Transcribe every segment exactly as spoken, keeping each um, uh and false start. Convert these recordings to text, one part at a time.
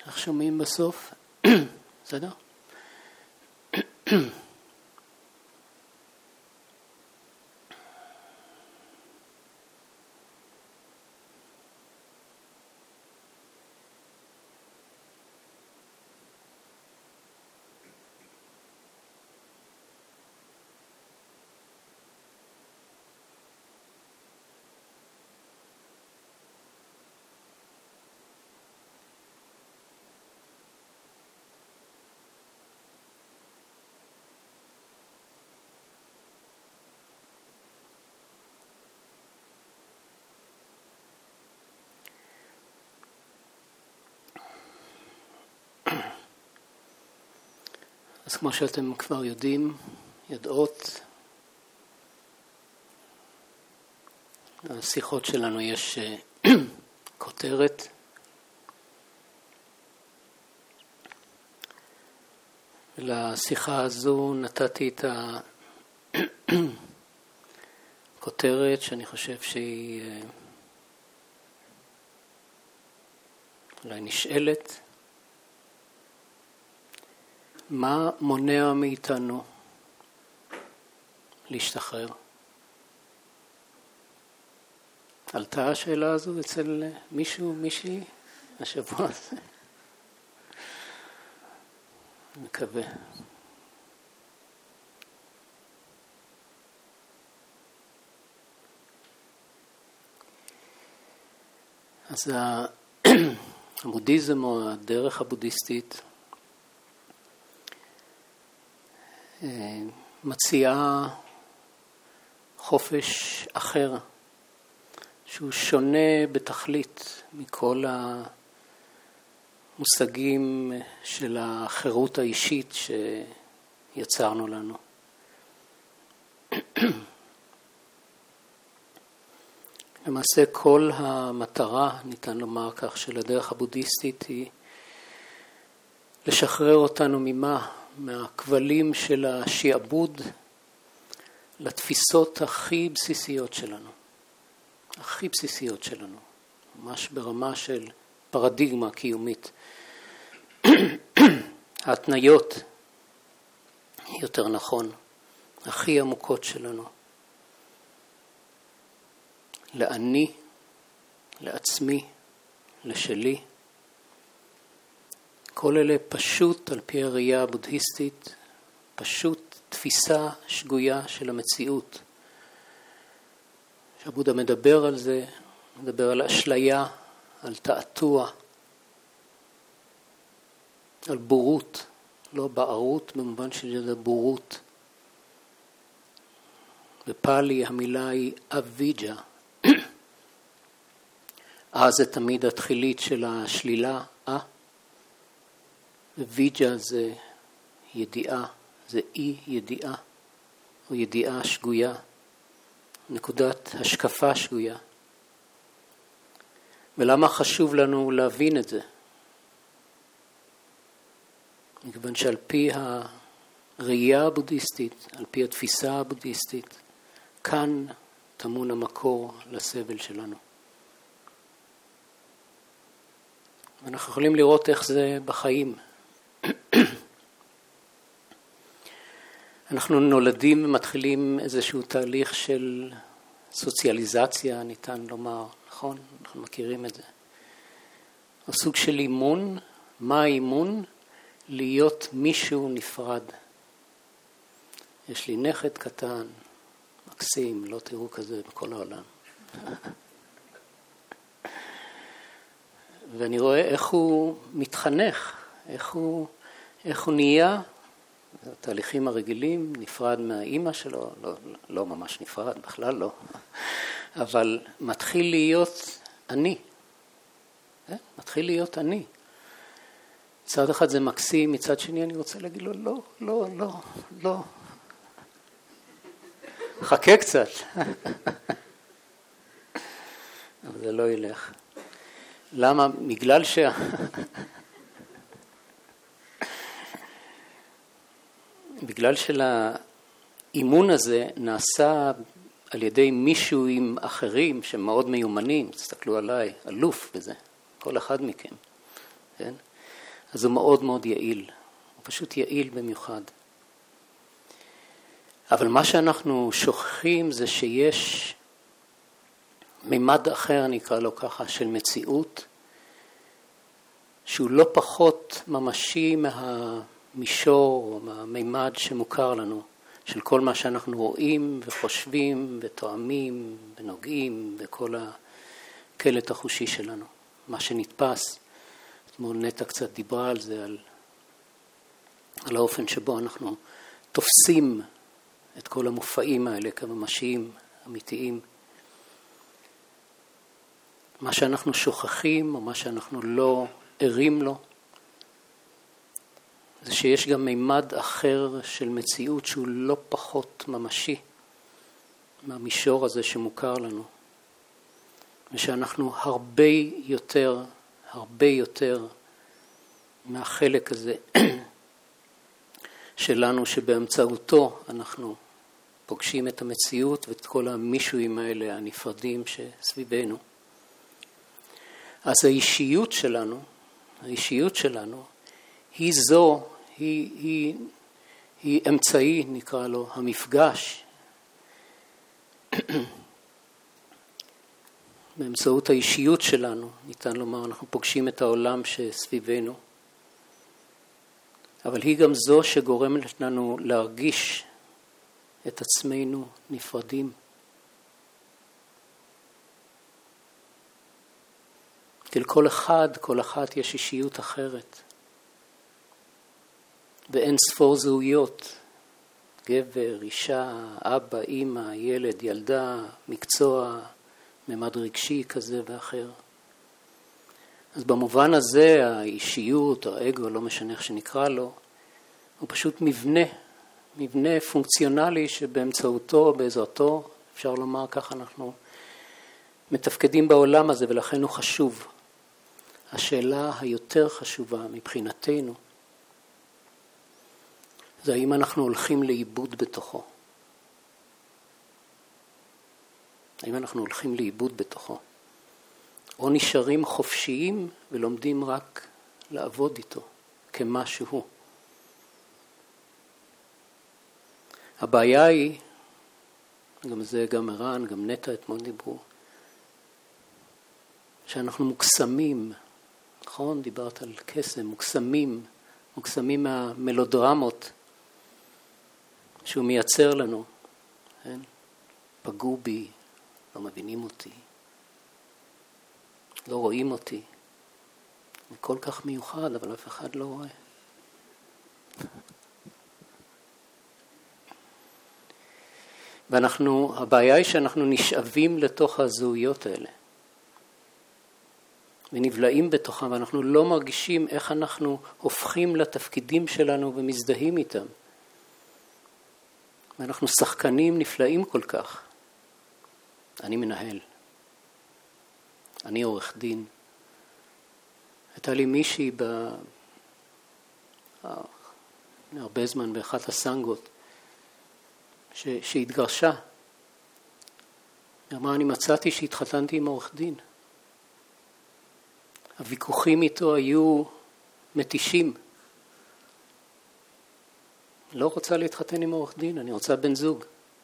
איך שומעים בסוף? בסדר? אז כמו שאתם כבר יודעים, יודעות, לשיחות שלנו יש כותרת. לשיחה הזו נתתי את הכותרת שאני חושב שהיא אולי נשאלת. מה מונע מאיתנו להשתחרר? עלתה השאלה הזו אצל מישהו, מישהי, השבוע הזה? אני מקווה. אז הבודהיזם או הדרך הבודהיסטית מציעה חופש אחר, שהוא שונה בתכלית מכל המושגים של החירות האישית שיצרנו לנו. למעשה כל המטרה, ניתן לומר כך, של הדרך הבודהיסטית היא לשחרר אותנו ממה? מהכבלים של השעבוד לתפיסות הכי בסיסיות שלנו. הכי בסיסיות שלנו. ממש ברמה של פרדיגמה קיומית. ההתניות, יותר נכון, הכי עמוקות שלנו. לאני, לעצמי, לשלי. כל אלה פשוט על פי הראייה הבודהיסטית, פשוט תפיסה שגויה של המציאות. שהבודה מדבר על זה, מדבר על אשליה, על תעתוע, על בורות, לא בערות במובן של בורות. בפאלי המילה היא אביג'ה. אה זה תמיד התחילית של השלילה, אה. ויג'ה זה ידיעה, זה אי ידיעה, או ידיעה שגויה, נקודת השקפה שגויה. ולמה חשוב לנו להבין את זה? מכיוון שעל פי הראייה הבודהיסטית, על פי התפיסה הבודהיסטית, כאן טמון המקור לסבל שלנו. ואנחנו יכולים לראות איך זה בחיים. אנחנו נולדים ומתחילים איזשהו תהליך של סוציאליזציה, ניתן לומר, נכון? אנחנו מכירים את זה. או סוג של אימון. מה האימון? להיות מישהו נפרד. יש לי נכד קטן, מקסים, לא תראו כזה בכל העולם. ואני רואה איך הוא מתחנך, איך הוא, איך הוא נהיה, התהליכים הרגילים, נפרד מהאימא שלו, לא, לא ממש נפרד, בכלל לא, אבל מתחיל להיות אני, מתחיל להיות אני. מצד אחד זה מקסים, מצד שני אני רוצה להגיד לו, לא, לא, לא, לא. חכה קצת. אבל זה לא ילך. למה? בגלל שה... בגלל שלאימון הזה נעשה על ידי מישהו עם אחרים שמאוד מיומנים, תסתכלו עליי, אלוף בזה, כל אחד מכם, כן? אז הוא מאוד מאוד יעיל, הוא פשוט יעיל במיוחד. אבל מה שאנחנו שוכחים זה שיש מימד אחר, נקרא לו ככה, של מציאות, שהוא לא פחות ממשי מהמישור או מהמימד שמוכר לנו, של כל מה שאנחנו רואים וחושבים ותואמים ונוגעים בכל הקלט החושי שלנו, מה שנתפס. אתמול נטע קצת דיברה על זה, על, על האופן שבו אנחנו תופסים את כל המופעים האלה כממשיים, אמיתיים. מה שאנחנו שוכחים או מה שאנחנו לא ערים לו, זה שיש גם מימד אחר של מציאות שהוא לא פחות ממשי מהמישור הזה שמוכר לנו. ושאנחנו הרבה יותר, הרבה יותר מהחלק הזה שלנו שבאמצעותו אנחנו פוגשים את המציאות ואת כל המישויים האלה הנפרדים שסביבנו. אז האישיות שלנו, האישיות שלנו היא זו, היא, היא, היא אמצעי, נקרא לו, המפגש. באמצעות האישיות שלנו, ניתן לומר, אנחנו פוגשים את העולם שסביבנו. אבל היא גם זו שגורמת לנו להרגיש את עצמנו נפרדים. כי לכל אחד, כל אחת יש אישיות אחרת. ואין ספור זהויות, גבר, אישה, אבא, אמא, ילד, ילדה, מקצוע, ממד רגשי כזה ואחר. אז במובן הזה האישיות, האגו, לא משנה איך שנקרא לו, הוא פשוט מבנה, מבנה פונקציונלי שבאמצעותו, בעזרתו, אפשר לומר ככה, אנחנו מתפקדים בעולם הזה ולכן הוא חשוב. השאלה היותר חשובה מבחינתנו, זה האם אנחנו הולכים לאיבוד בתוכו. האם אנחנו הולכים לאיבוד בתוכו. או נשארים חופשיים ולומדים רק לעבוד איתו כמשהו. הבעיה היא, גם זה גם ערן, גם נטע אתמול דיברו, שאנחנו מוקסמים, נכון? דיברת על קסם, מוקסמים, מוקסמים מהמלודרמות שהוא מייצר לנו. כן? פגעו בי, לא מבינים אותי, לא רואים אותי. זה כל כך מיוחד, אבל אף אחד לא רואה. ואנחנו, הבעיה היא שאנחנו נשאבים לתוך הזהויות האלה. ונבלעים בתוכם, ואנחנו לא מרגישים איך אנחנו הופכים לתפקידים שלנו ומזדהים איתם. ואנחנו שחקנים נפלאים כל כך. אני מנהל. אני עורך דין. הייתה לי מישהי ב... הרבה זמן באחת הסנגות, ש... שהתגרשה. היא אמרה, אני מצאתי שהתחתנתי עם עורך דין. הוויכוחים איתו היו מתישים. לא רוצה להתחתן עם עורך דין, אני רוצה בן זוג.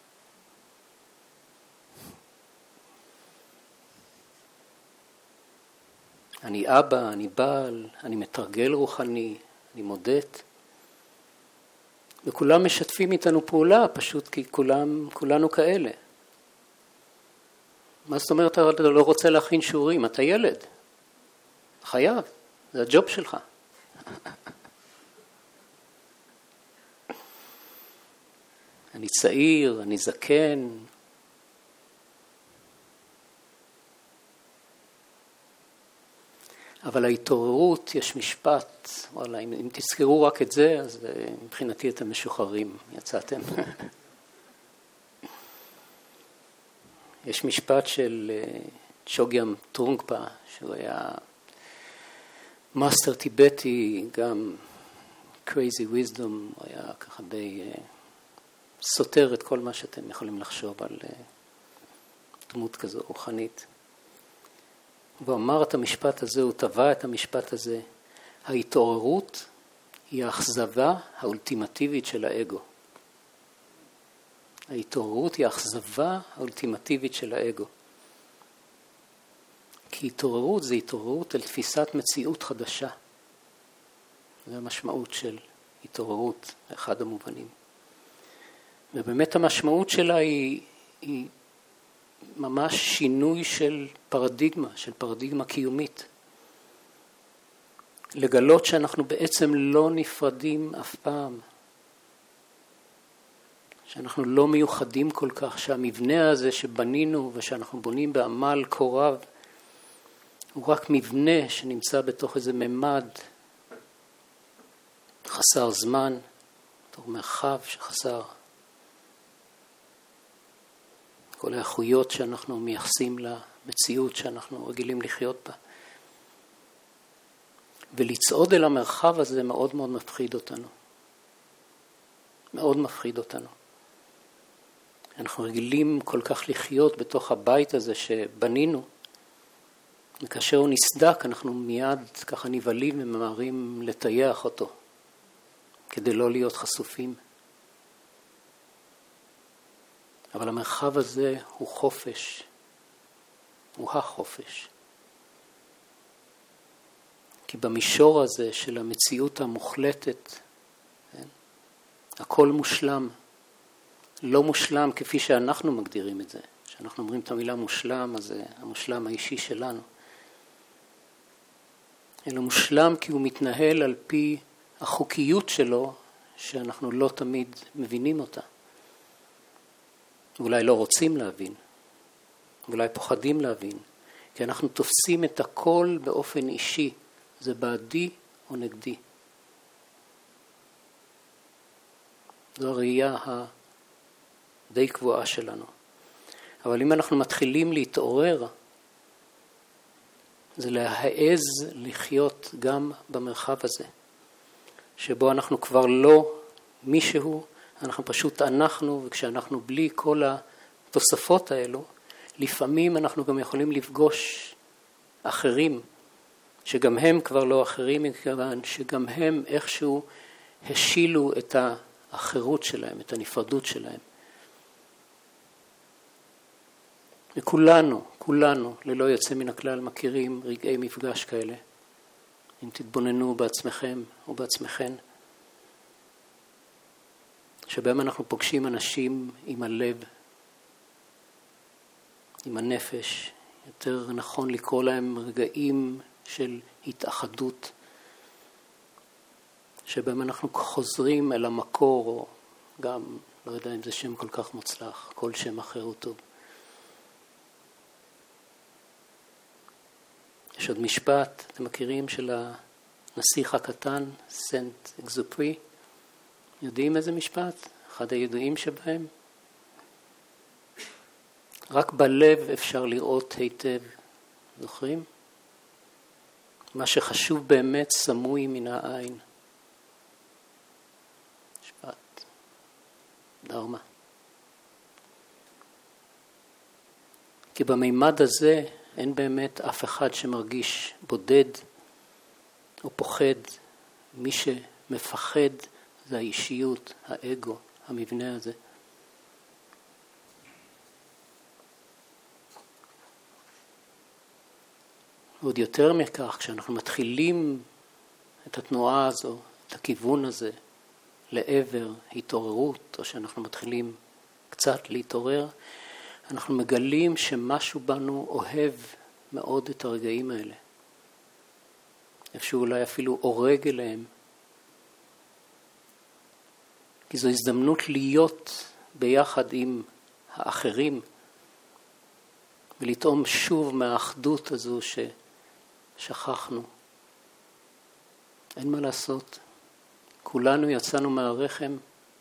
אני אבא, אני בעל, אני מתרגל רוחני, אני מודט. וכולם משתפים איתנו פעולה, פשוט כי כולם, כולנו כאלה. מה זאת אומרת, אתה לא רוצה להכין שיעורים, אתה ילד. חייב, זה הג'וב שלך. אני צעיר, אני זקן. אבל ההתעוררות, יש משפט, וואלה, אם, אם תזכרו רק את זה, אז מבחינתי אתם משוחררים, יצאתם. יש משפט של צ'וגיאם טרונגפה, שהוא היה מאסטר טיבטי, גם crazy wisdom, הוא היה ככה די סותר את כל מה שאתם יכולים לחשוב על דמות כזו רוחנית. והוא אמר את המשפט הזה, הוא טבע את המשפט הזה, ההתעוררות היא האכזבה האולטימטיבית של האגו. ההתעוררות היא האכזבה האולטימטיבית של האגו. כי התעוררות זה התעוררות על תפיסת מציאות חדשה. זו המשמעות של התעוררות, אחד המובנים. ובאמת המשמעות שלה היא, היא ממש שינוי של פרדיגמה, של פרדיגמה קיומית. לגלות שאנחנו בעצם לא נפרדים אף פעם. שאנחנו לא מיוחדים כל כך, שהמבנה הזה שבנינו ושאנחנו בונים בעמל כה רב, הוא רק מבנה שנמצא בתוך איזה ממד חסר זמן, בתוך מרחב שחסר. כל האיכויות שאנחנו מייחסים למציאות שאנחנו רגילים לחיות בה. ולצעוד אל המרחב הזה מאוד מאוד מפחיד אותנו. מאוד מפחיד אותנו. אנחנו רגילים כל כך לחיות בתוך הבית הזה שבנינו, וכאשר הוא נסדק אנחנו מיד ככה נבלים וממהרים לטייח אותו, כדי לא להיות חשופים. אבל המרחב הזה הוא חופש, הוא החופש. כי במישור הזה של המציאות המוחלטת, כן, הכל מושלם. לא מושלם כפי שאנחנו מגדירים את זה. כשאנחנו אומרים את המילה מושלם, אז זה המושלם האישי שלנו. אלא מושלם כי הוא מתנהל על פי החוקיות שלו, שאנחנו לא תמיד מבינים אותה. אולי לא רוצים להבין, אולי פוחדים להבין, כי אנחנו תופסים את הכל באופן אישי, זה בעדי או נגדי. זו הראייה הדי קבועה שלנו. אבל אם אנחנו מתחילים להתעורר, זה להעז לחיות גם במרחב הזה, שבו אנחנו כבר לא מישהו, אנחנו פשוט אנחנו, וכשאנחנו בלי כל התוספות האלו, לפעמים אנחנו גם יכולים לפגוש אחרים, שגם הם כבר לא אחרים, מכיוון שגם הם איכשהו השילו את האחרות שלהם, את הנפרדות שלהם. וכולנו, כולנו, ללא יוצא מן הכלל, מכירים רגעי מפגש כאלה. אם תתבוננו בעצמכם או בעצמכן, שבהם אנחנו פוגשים אנשים עם הלב, עם הנפש, יותר נכון לקרוא להם רגעים של התאחדות, שבהם אנחנו חוזרים אל המקור, או גם, לא יודע אם זה שם כל כך מוצלח, כל שם אחר הוא טוב. יש עוד משפט, אתם מכירים, של הנסיך הקטן, סנט אקזופרי. יודעים איזה משפט? אחד הידועים שבהם. רק בלב אפשר לראות היטב. זוכרים? מה שחשוב באמת סמוי מן העין. משפט. דרמה. כי במימד הזה אין באמת אף אחד שמרגיש בודד או פוחד. מי שמפחד זה האישיות, האגו, המבנה הזה. ועוד יותר מכך, כשאנחנו מתחילים את התנועה הזו, את הכיוון הזה, לעבר התעוררות, או שאנחנו מתחילים קצת להתעורר, אנחנו מגלים שמשהו בנו אוהב מאוד את הרגעים האלה. איפשהו אולי אפילו אורג אליהם. כי זו הזדמנות להיות ביחד עם האחרים, ולטעום שוב מהאחדות הזו ששכחנו. אין מה לעשות. כולנו יצאנו מהרחם,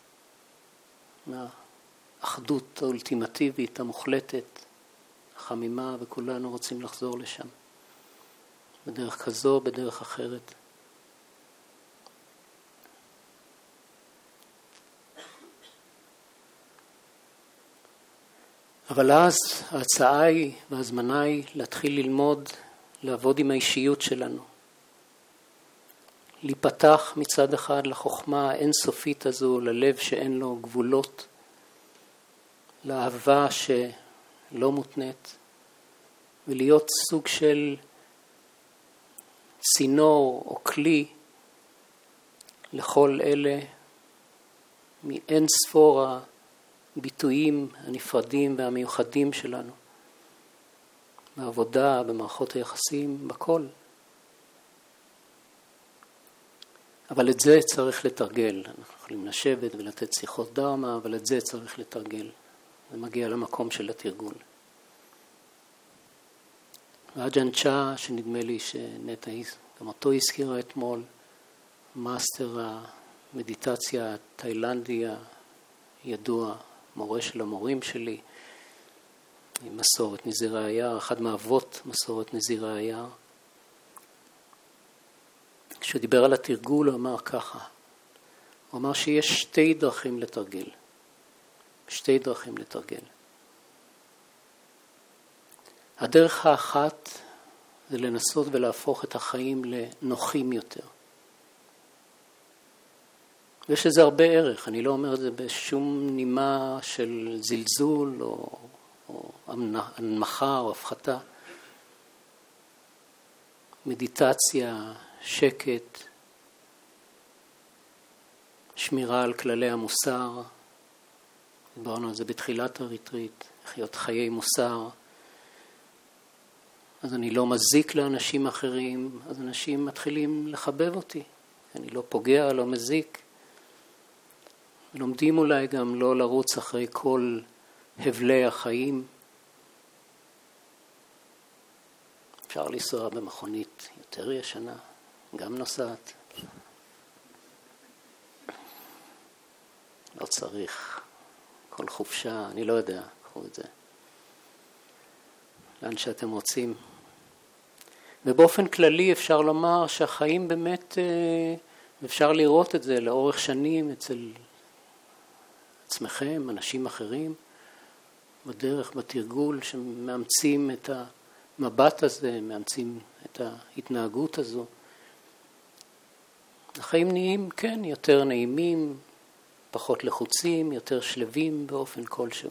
מהאחדות האולטימטיבית, המוחלטת, החמימה, וכולנו רוצים לחזור לשם. בדרך כזו, בדרך אחרת. אבל אז ההצעה היא והזמנה היא להתחיל ללמוד, לעבוד עם האישיות שלנו. להיפתח מצד אחד לחוכמה האינסופית הזו, ללב שאין לו גבולות, לאהבה שלא מותנית, ולהיות סוג של צינור או כלי לכל אלה מאין ספור הביטויים הנפרדים והמיוחדים שלנו, בעבודה, במערכות היחסים, בכל. אבל את זה צריך לתרגל. אנחנו יכולים לשבת ולתת שיחות דרמה, אבל את זה צריך לתרגל. זה מגיע למקום של התרגול. ואג'ן צ'ה, שנדמה לי שנטע גם אותו הזכירה אתמול, מאסטר המדיטציה התאילנדי הידוע, מורה של המורים שלי, עם מסורת נזירי היער, אחד מאבות מסורת נזירי היער. כשהוא דיבר על התרגול הוא אמר ככה, הוא אמר שיש שתי דרכים לתרגל, שתי דרכים לתרגל. הדרך האחת זה לנסות ולהפוך את החיים לנוחים יותר. ויש לזה הרבה ערך, אני לא אומר את זה בשום נימה של זלזול או, או הנמכה או הפחתה. מדיטציה, שקט, שמירה על כללי המוסר, דיברנו על זה בתחילת הריטריט, לחיות חיי מוסר. אז אני לא מזיק לאנשים אחרים, אז אנשים מתחילים לחבב אותי. אני לא פוגע, לא מזיק. לומדים אולי גם לא לרוץ אחרי כל הבלי החיים. אפשר לנסוע במכונית יותר ישנה, גם נוסעת. לא צריך כל חופשה, אני לא יודע, קחו את זה. לאן שאתם רוצים. ובאופן כללי אפשר לומר שהחיים באמת, אפשר לראות את זה לאורך שנים אצל עצמכם, אנשים אחרים, בדרך, בתרגול, שמאמצים את המבט הזה, מאמצים את ההתנהגות הזו. החיים נהיים, כן, יותר נעימים, פחות לחוצים, יותר שלווים באופן כלשהו.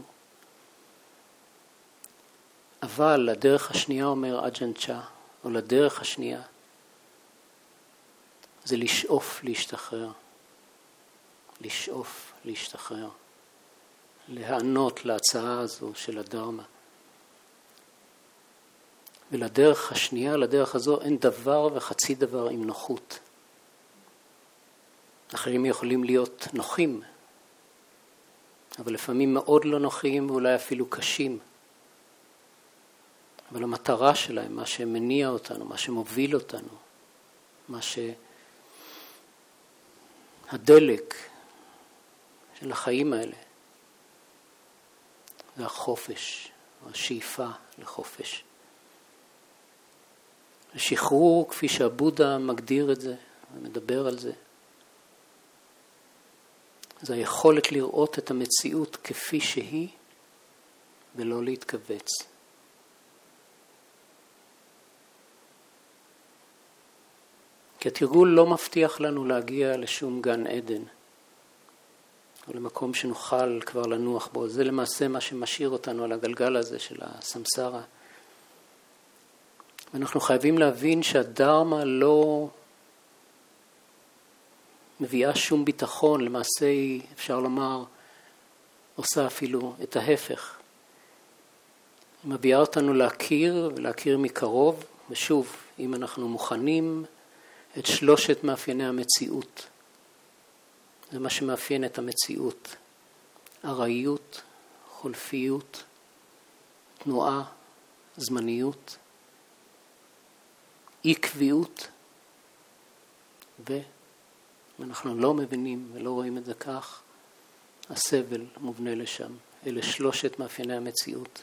אבל הדרך השנייה, אומר אג'ן צ'ה, או לדרך השנייה, זה לשאוף להשתחרר. לשאוף להשתחרר. להענות להצעה הזו של הדרמה. ולדרך השנייה, לדרך הזו, אין דבר וחצי דבר עם נוחות. אחרים יכולים להיות נוחים, אבל לפעמים מאוד לא נוחים ואולי אפילו קשים. אבל המטרה שלהם, מה שמניע אותנו, מה שמוביל אותנו, מה שהדלק של החיים האלה, זה החופש, השאיפה לחופש. השחרור, כפי שהבודה מגדיר את זה, ומדבר על זה, זה היכולת לראות את המציאות כפי שהיא, ולא להתכווץ. כי התרגול לא מבטיח לנו להגיע לשום גן עדן, או למקום שנוכל כבר לנוח בו. זה למעשה מה שמשאיר אותנו על הגלגל הזה של הסמסרה. ואנחנו חייבים להבין שהדרמה לא מביאה שום ביטחון, למעשה היא, אפשר לומר, עושה אפילו את ההפך. היא מביאה אותנו להכיר ולהכיר מקרוב, ושוב, אם אנחנו מוכנים, את שלושת מאפייני המציאות. זה מה שמאפיין את המציאות. ארעיות, חולפיות, תנועה, זמניות, אי קביעות, ואנחנו לא מבינים ולא רואים את זה כך, הסבל מובנה לשם. אלה שלושת מאפייני המציאות.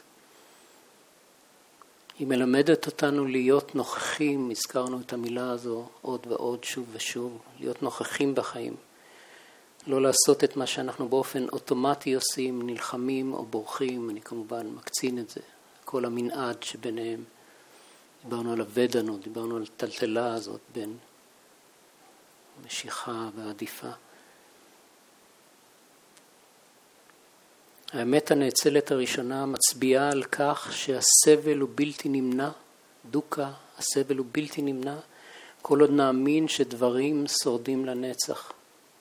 היא מלמדת אותנו להיות נוכחים, הזכרנו את המילה הזו עוד ועוד, שוב ושוב, להיות נוכחים בחיים. לא לעשות את מה שאנחנו באופן אוטומטי עושים, נלחמים או בורחים, אני כמובן מקצין את זה, כל המנעד שביניהם. דיברנו על הוודנו, דיברנו על הטלטלה הזאת בין משיכה ועדיפה. האמת הנאצלת הראשונה מצביעה על כך שהסבל הוא בלתי נמנע, דוקה, הסבל הוא בלתי נמנע, כל עוד נאמין שדברים שורדים לנצח.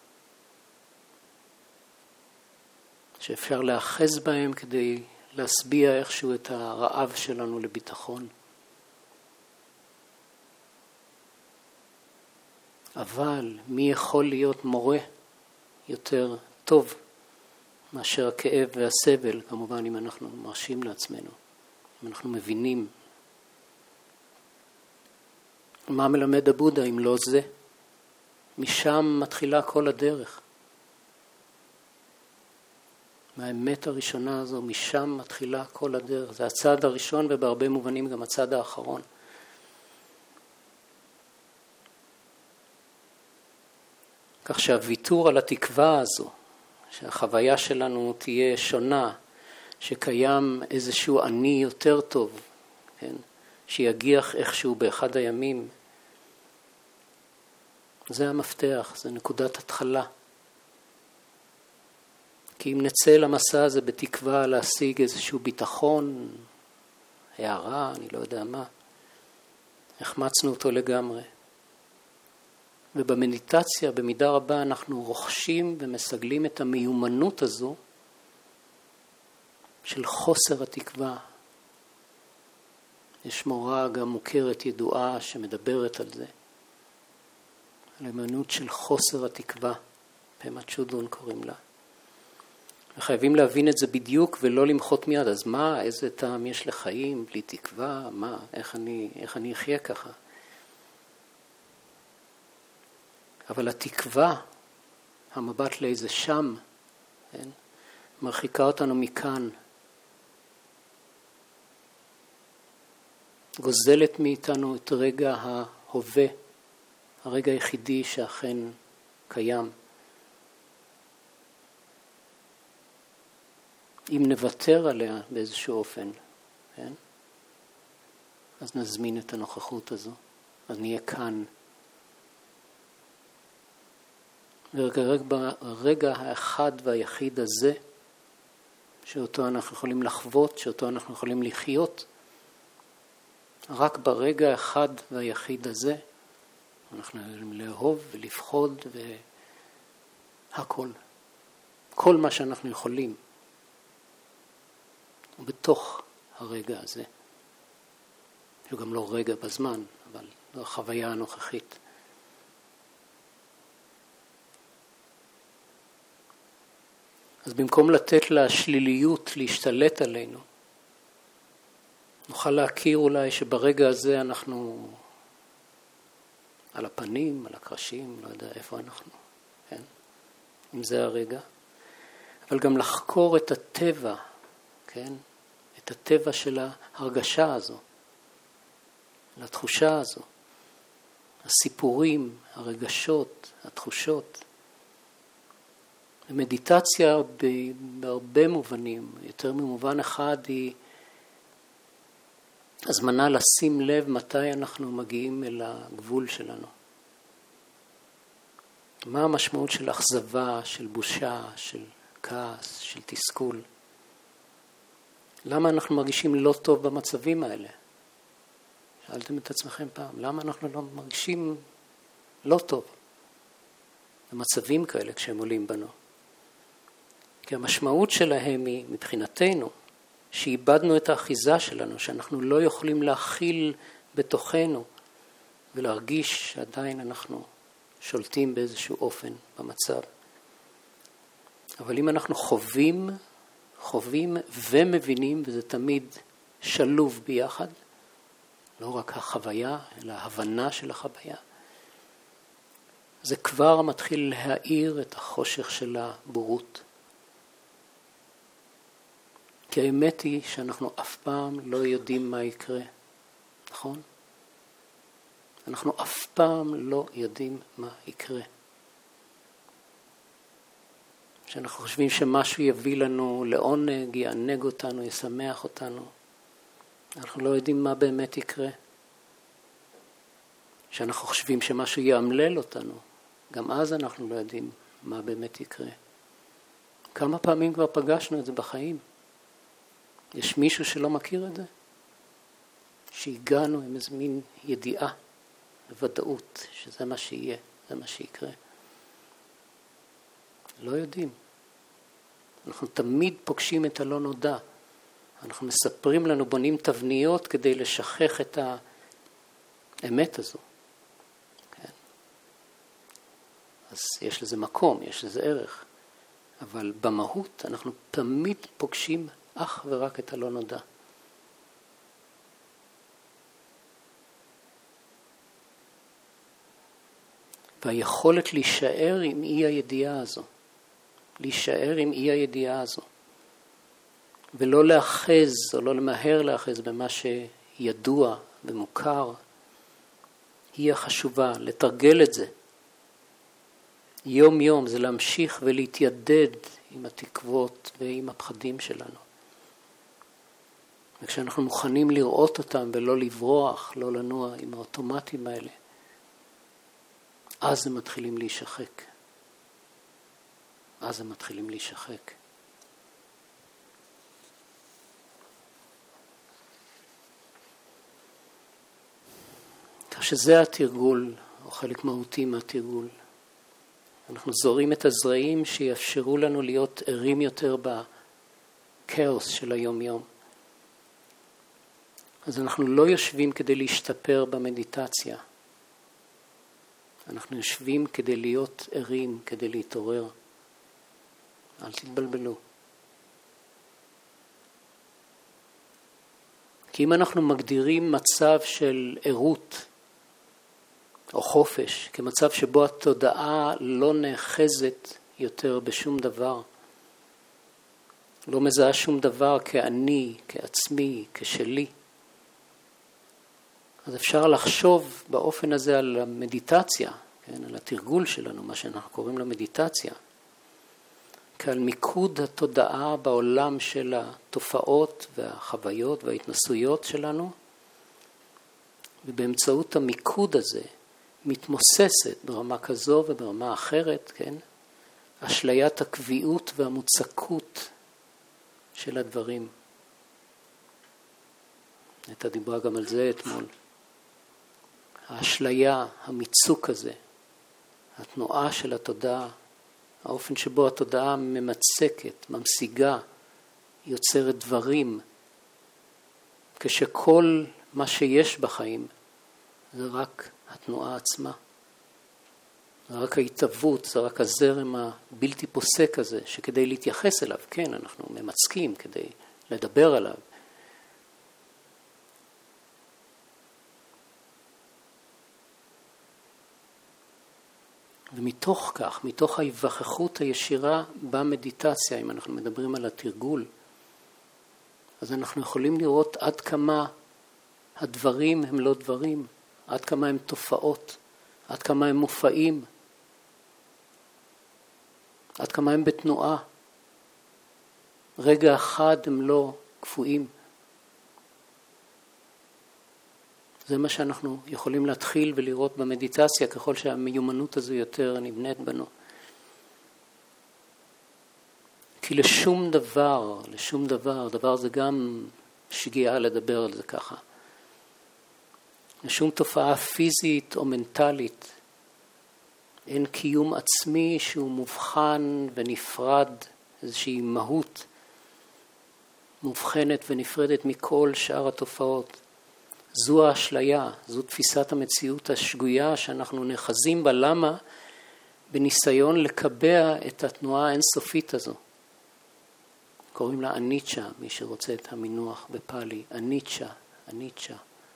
שאפשר לאחז בהם כדי להסביע איכשהו את הרעב שלנו לביטחון. אבל מי יכול להיות מורה יותר טוב מאשר הכאב והסבל, כמובן אם אנחנו מרשים לעצמנו, אם אנחנו מבינים. מה מלמד הבודה אם לא זה? משם מתחילה כל הדרך. מהאמת הראשונה הזו, משם מתחילה כל הדרך. זה הצעד הראשון ובהרבה מובנים גם הצעד האחרון. כך שהוויתור על התקווה הזו, שהחוויה שלנו תהיה שונה, שקיים איזשהו אני יותר טוב, כן? שיגיח איכשהו באחד הימים, זה המפתח, זה נקודת התחלה. כי אם נצא למסע הזה בתקווה להשיג איזשהו ביטחון, הערה, אני לא יודע מה, החמצנו אותו לגמרי. ובמדיטציה, במידה רבה, אנחנו רוכשים ומסגלים את המיומנות הזו של חוסר התקווה. יש מורה גם מוכרת ידועה שמדברת על זה. על המיומנות של חוסר התקווה, פמה צ'ודון קוראים לה. וחייבים להבין את זה בדיוק ולא למחות מיד. אז מה, איזה טעם יש לחיים בלי תקווה? מה, איך אני, איך אני אחיה ככה? אבל התקווה, המבט לאיזה שם, כן? מרחיקה אותנו מכאן. גוזלת מאיתנו את רגע ההווה, הרגע היחידי שאכן קיים. אם נוותר עליה באיזשהו אופן, כן? אז נזמין את הנוכחות הזו, אז נהיה כאן. ורק ברגע האחד והיחיד הזה, שאותו אנחנו יכולים לחוות, שאותו אנחנו יכולים לחיות, רק ברגע האחד והיחיד הזה, אנחנו יכולים לאהוב ולפחוד והכל. כל מה שאנחנו יכולים. ובתוך הרגע הזה, שהוא גם לא רגע בזמן, אבל זו החוויה הנוכחית. אז במקום לתת לשליליות להשתלט עלינו, נוכל להכיר אולי שברגע הזה אנחנו על הפנים, על הקרשים, לא יודע איפה אנחנו, כן? אם זה הרגע. אבל גם לחקור את הטבע, כן? את הטבע של ההרגשה הזו, לתחושה הזו, הסיפורים, הרגשות, התחושות. המדיטציה בהרבה מובנים, יותר ממובן אחד, היא הזמנה לשים לב מתי אנחנו מגיעים אל הגבול שלנו. מה המשמעות של אכזבה, של בושה, של כעס, של תסכול? למה אנחנו מרגישים לא טוב במצבים האלה? שאלתם את עצמכם פעם, למה אנחנו לא מרגישים לא טוב במצבים כאלה כשהם עולים בנו? כי המשמעות שלהם היא מבחינתנו, שאיבדנו את האחיזה שלנו, שאנחנו לא יכולים להכיל בתוכנו ולהרגיש שעדיין אנחנו שולטים באיזשהו אופן במצב. אבל אם אנחנו חווים, חווים ומבינים, וזה תמיד שלוב ביחד, לא רק החוויה, אלא ההבנה של החוויה, זה כבר מתחיל להאיר את החושך של הבורות. כי האמת היא שאנחנו אף פעם לא יודעים מה יקרה, נכון? אנחנו אף פעם לא יודעים מה יקרה. שאנחנו חושבים שמשהו יביא לנו לעונג, יענג אותנו, ישמח אותנו. אנחנו לא יודעים מה באמת יקרה. שאנחנו חושבים שמשהו יאמלל אותנו, גם אז אנחנו לא יודעים מה באמת יקרה. כמה פעמים כבר פגשנו את זה בחיים? יש מישהו שלא מכיר את זה? שהגענו עם איזה מין ידיעה, ודאות, שזה מה שיהיה, זה מה שיקרה. לא יודעים. אנחנו תמיד פוגשים את הלא נודע. אנחנו מספרים לנו, בונים תבניות כדי לשכח את האמת הזו. כן? אז יש לזה מקום, יש לזה ערך. אבל במהות אנחנו תמיד פוגשים אך ורק את הלא נודע. והיכולת להישאר עם אי הידיעה הזו. להישאר עם אי הידיעה הזו. ולא לאחז או לא למהר לאחז במה שידוע ומוכר. היא החשובה, לתרגל את זה. יום יום זה להמשיך ולהתיידד עם התקוות ועם הפחדים שלנו. וכשאנחנו מוכנים לראות אותם ולא לברוח, לא לנוע עם האוטומטים האלה, אז הם מתחילים להישחק. אז הם מתחילים להישחק. כך שזה התרגול, או חלק מהותי מהתרגול. אנחנו זורים את הזרעים שיאפשרו לנו להיות ערים יותר בקאוס של היום-יום. אז אנחנו לא יושבים כדי להשתפר במדיטציה. אנחנו יושבים כדי להיות ערים, כדי להתעורר. אל תתבלבלו. כי אם אנחנו מגדירים מצב של ערות או חופש, כמצב שבו התודעה לא נאחזת יותר בשום דבר, לא מזהה שום דבר כאני, כעצמי, כשלי, אז אפשר לחשוב באופן הזה על המדיטציה, כן, על התרגול שלנו, מה שאנחנו קוראים לו מדיטציה, כעל מיקוד התודעה בעולם של התופעות והחוויות וההתנסויות שלנו, ובאמצעות המיקוד הזה מתמוססת ברמה כזו וברמה אחרת, כן, אשליית הקביעות והמוצקות של הדברים. הייתה דיברה גם על זה אתמול. האשליה, המיצוק הזה, התנועה של התודעה, האופן שבו התודעה ממצקת, ממשיגה, יוצרת דברים, כשכל מה שיש בחיים זה רק התנועה עצמה. זה רק ההתאבות, זה רק הזרם הבלתי פוסק הזה, שכדי להתייחס אליו, כן, אנחנו ממצקים כדי לדבר עליו. ומתוך כך, מתוך ההיווכחות הישירה במדיטציה, אם אנחנו מדברים על התרגול, אז אנחנו יכולים לראות עד כמה הדברים הם לא דברים, עד כמה הם תופעות, עד כמה הם מופעים, עד כמה הם בתנועה. רגע אחד הם לא קפואים. זה מה שאנחנו יכולים להתחיל ולראות במדיטציה, ככל שהמיומנות הזו יותר נבנית בנו. כי לשום דבר, לשום דבר, דבר זה גם שגיאה לדבר על זה ככה. לשום תופעה פיזית או מנטלית, אין קיום עצמי שהוא מובחן ונפרד, איזושהי מהות מובחנת ונפרדת מכל שאר התופעות. זו האשליה, זו תפיסת המציאות השגויה שאנחנו נחזים בה. למה? בניסיון לקבע את התנועה האינסופית הזו. קוראים לה אניצ'ה, מי שרוצה את המינוח בפאלי, אניצ'ה, אניצ'ה.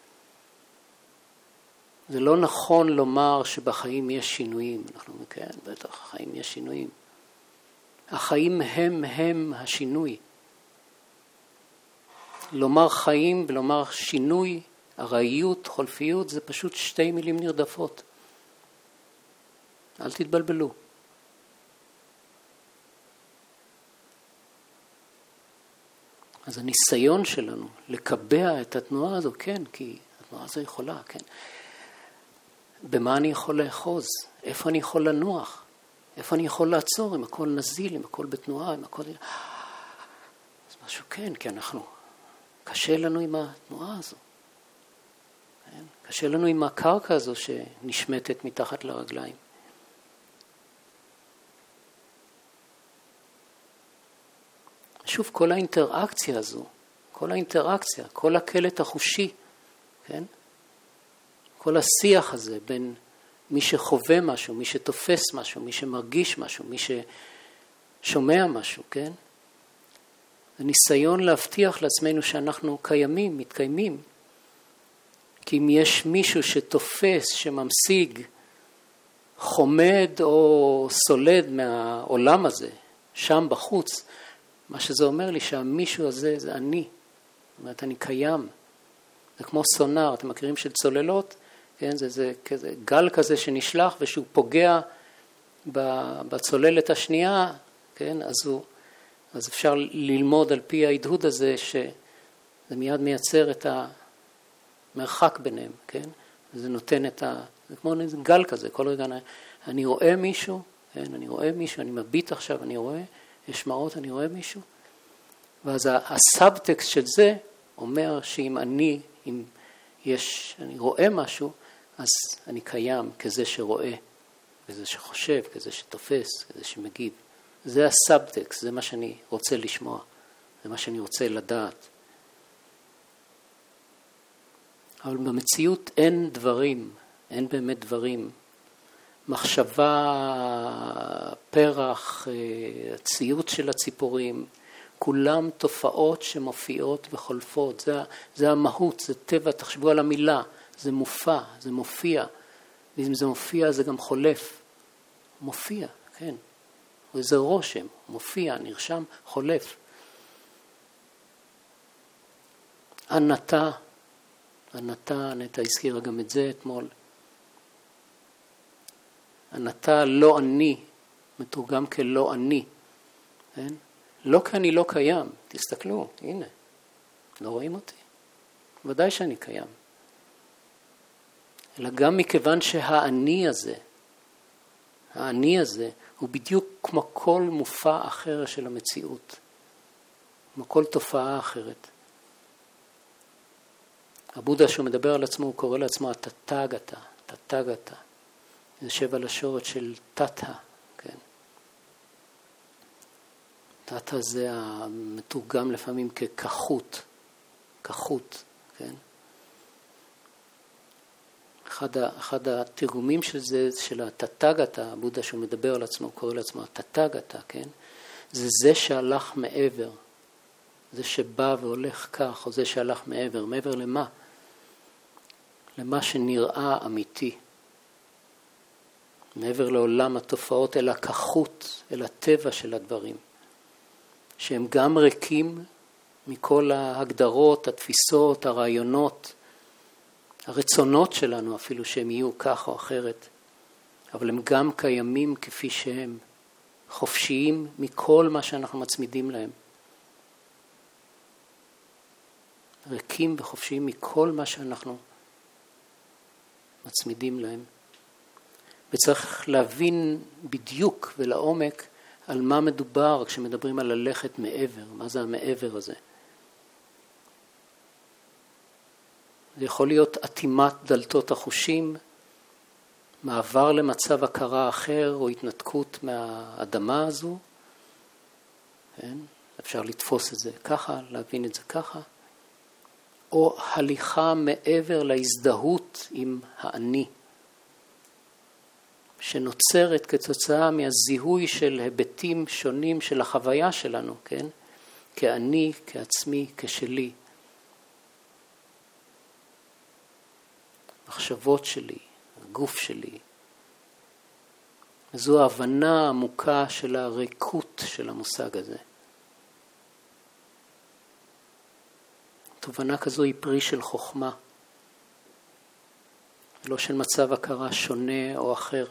זה לא נכון לומר שבחיים יש שינויים. אנחנו כן, בטח, החיים יש שינויים. החיים הם הם השינוי. לומר חיים ולומר שינוי, ארעיות, חולפיות, זה פשוט שתי מילים נרדפות. אל תתבלבלו. אז הניסיון שלנו לקבע את התנועה הזו, כן, כי התנועה הזו יכולה, כן. במה אני יכול לאחוז? איפה אני יכול לנוח? איפה אני יכול לעצור? אם הכל נזיל, אם הכל בתנועה, אם הכל... אז משהו כן, כי אנחנו... קשה לנו עם התנועה הזו. כן? קשה לנו עם הקרקע הזו שנשמטת מתחת לרגליים. שוב, כל האינטראקציה הזו, כל האינטראקציה, כל הקלט החושי, כן? כל השיח הזה בין מי שחווה משהו, מי שתופס משהו, מי שמרגיש משהו, מי ששומע משהו, כן? זה ניסיון להבטיח לעצמנו שאנחנו קיימים, מתקיימים. כי אם יש מישהו שתופס, שממשיג, חומד או סולד מהעולם הזה, שם בחוץ, מה שזה אומר לי שהמישהו הזה זה אני. זאת אומרת, אני קיים. זה כמו סונאר, אתם מכירים של צוללות? כן, זה, זה כזה, גל כזה שנשלח ושהוא פוגע בצוללת השנייה, כן, אז, הוא, אז אפשר ללמוד על פי ההדהוד הזה שזה מיד מייצר את המרחק ביניהם, כן? זה נותן את ה... זה כמו גל כזה, כל רגע אני, אני רואה מישהו, כן, אני רואה מישהו, אני מביט עכשיו, אני רואה, יש מראות, אני רואה מישהו, ואז הסאבטקסט של זה אומר שאם אני, אם יש, אני רואה משהו, אז אני קיים כזה שרואה, כזה שחושב, כזה שתופס, כזה שמגיב. זה הסאבטקסט, זה מה שאני רוצה לשמוע, זה מה שאני רוצה לדעת. אבל במציאות אין דברים, אין באמת דברים. מחשבה, פרח, ציוט של הציפורים, כולם תופעות שמופיעות וחולפות. זה, זה המהות, זה טבע, תחשבו על המילה, זה מופע, זה מופיע. ואם זה מופיע זה גם חולף. מופיע, כן. וזה רושם, מופיע, נרשם, חולף. ענתה, ענתה, ענתה הזכירה גם את זה אתמול. ענתה לא אני, מתורגם כלא אני. כן? לא כי אני לא קיים, תסתכלו, הנה, לא רואים אותי. ודאי שאני קיים. אלא גם מכיוון שהאני הזה, האני הזה, הוא בדיוק כמו כל מופע אחר של המציאות. כמו כל תופעה אחרת. הבודה שהוא מדבר על עצמו, הוא קורא לעצמו התתגתה, תתגתה. זה שבע לשורש של תתה, כן. תתה זה המתורגם לפעמים ככחות, כחות, כן. אחד, אחד התרגומים של זה, של התתגתה, הבודה שהוא מדבר על עצמו, הוא קורא לעצמו התתגתה, כן. זה זה שהלך מעבר, זה שבא והולך כך, או זה שהלך מעבר, מעבר למה? למה שנראה אמיתי. מעבר לעולם התופעות, אל הכחות, אל הטבע של הדברים. שהם גם ריקים מכל ההגדרות, התפיסות, הרעיונות, הרצונות שלנו אפילו שהם יהיו כך או אחרת. אבל הם גם קיימים כפי שהם, חופשיים מכל מה שאנחנו מצמידים להם. ריקים וחופשיים מכל מה שאנחנו מצמידים להם. וצריך להבין בדיוק ולעומק על מה מדובר כשמדברים על ללכת מעבר, מה זה המעבר הזה. זה יכול להיות אטימת דלתות החושים, מעבר למצב הכרה אחר או התנתקות מהאדמה הזו. כן? אפשר לתפוס את זה ככה, להבין את זה ככה. או הליכה מעבר להזדהות עם האני, שנוצרת כתוצאה מהזיהוי של היבטים שונים של החוויה שלנו, כן? כאני, כעצמי, כשלי. מחשבות שלי, הגוף שלי. זו ההבנה העמוקה של הריקות של המושג הזה. תובנה כזו היא פרי של חוכמה, לא של מצב הכרה שונה או אחר.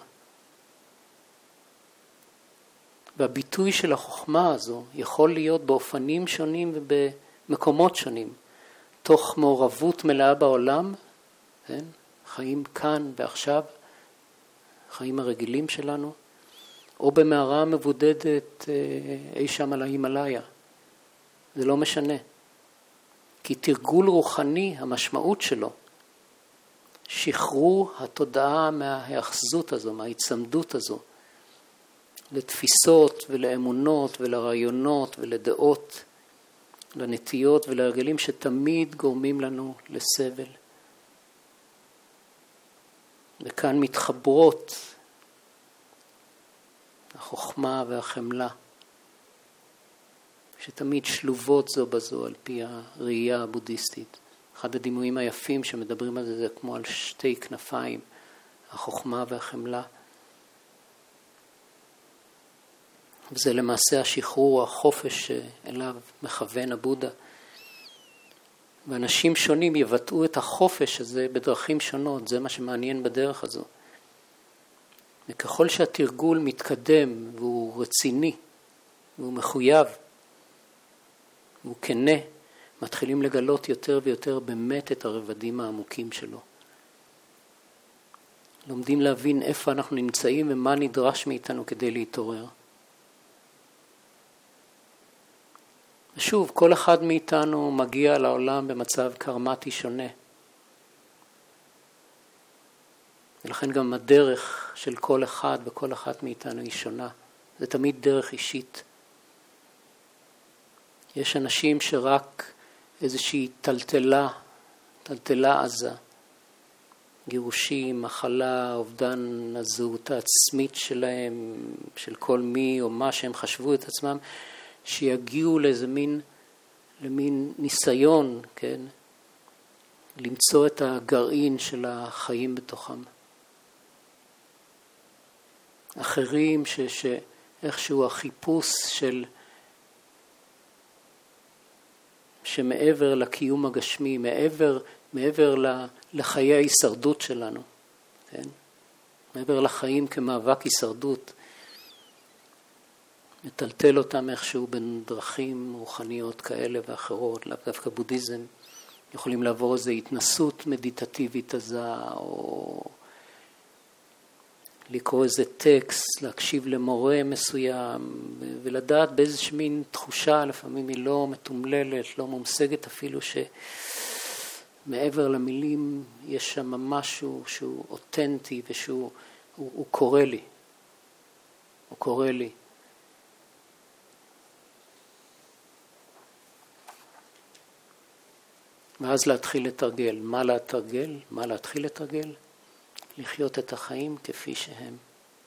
והביטוי של החוכמה הזו יכול להיות באופנים שונים ובמקומות שונים, תוך מעורבות מלאה בעולם, כן? חיים כאן ועכשיו, החיים הרגילים שלנו, או במערה המבודדת אי שם על ההימלאיה. זה לא משנה. כי תרגול רוחני, המשמעות שלו, שחרור התודעה מההאחזות הזו, מההצמדות הזו, לתפיסות ולאמונות ולרעיונות ולדעות, לנטיות ולהרגלים שתמיד גורמים לנו לסבל. וכאן מתחברות החוכמה והחמלה, שתמיד שלובות זו בזו על פי הראייה הבודהיסטית. אחד הדימויים היפים שמדברים על זה, זה כמו על שתי כנפיים, החוכמה והחמלה. וזה למעשה השחרור, החופש שאליו מכוון הבודה. ואנשים שונים יבטאו את החופש הזה בדרכים שונות, זה מה שמעניין בדרך הזו. וככל שהתרגול מתקדם והוא רציני, והוא מחויב, והוא כנה, מתחילים לגלות יותר ויותר באמת את הרבדים העמוקים שלו. לומדים להבין איפה אנחנו נמצאים ומה נדרש מאיתנו כדי להתעורר. ושוב, כל אחד מאיתנו מגיע לעולם במצב קרמטי שונה. ולכן גם הדרך של כל אחד וכל אחת מאיתנו היא שונה. זה תמיד דרך אישית. יש אנשים שרק איזושהי טלטלה, טלטלה עזה, גירושים, מחלה, אובדן הזהות העצמית שלהם, של כל מי או מה שהם חשבו את עצמם, שיגיעו לאיזה מין, למין ניסיון, כן, למצוא את הגרעין של החיים בתוכם. אחרים ש, שאיכשהו החיפוש של, שמעבר לקיום הגשמי, מעבר, מעבר לחיי ההישרדות שלנו, כן? מעבר לחיים כמאבק הישרדות, מטלטל אותם איכשהו בין דרכים רוחניות כאלה ואחרות, לאו דווקא בודהיזם, יכולים לעבור איזו התנסות מדיטטיבית עזה, או לקרוא איזה טקסט, להקשיב למורה מסוים, ולדעת באיזושהי מין תחושה, לפעמים היא לא מתומללת, לא מומשגת אפילו, שמעבר למילים יש שם משהו שהוא אותנטי, ושהוא הוא, הוא קורא לי, הוא קורא לי. ואז להתחיל לתרגל. מה להתרגל? מה להתחיל לתרגל? לחיות את החיים כפי שהם.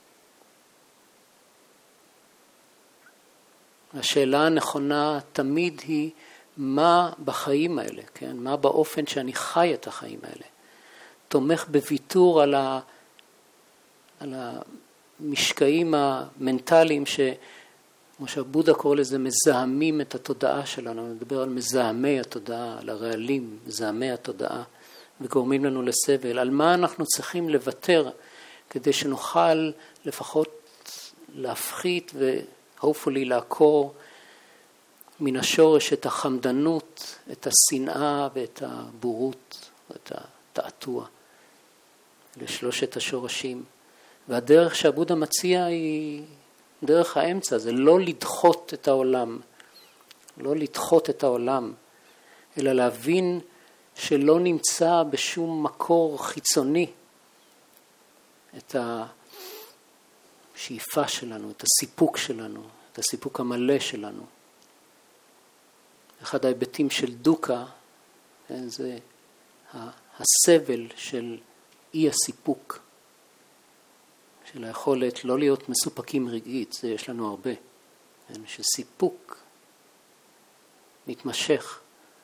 השאלה הנכונה תמיד היא מה בחיים האלה, כן? מה באופן שאני חי את החיים האלה. תומך בוויתור על, ה... על המשקעים המנטליים ש... כמו שהבודה קורא לזה, מזהמים את התודעה שלנו. נדבר על מזהמי התודעה, על הרעלים, מזהמי התודעה, וגורמים לנו לסבל. על מה אנחנו צריכים לוותר, כדי שנוכל לפחות להפחית ו-hopefully לעקור מן השורש את החמדנות, את השנאה ואת הבורות, את התעתוע. לשלושת השורשים. והדרך שהבודה מציע היא דרך האמצע, זה לא לדחות את העולם, לא לדחות את העולם, אלא להבין שלא נמצא בשום מקור חיצוני את השאיפה שלנו, את הסיפוק שלנו, את הסיפוק המלא שלנו. אחד ההיבטים של דוקה, זה הסבל של אי הסיפוק, של היכולת לא להיות מסופקים רגעית, זה יש לנו הרבה, שסיפוק מתמשך.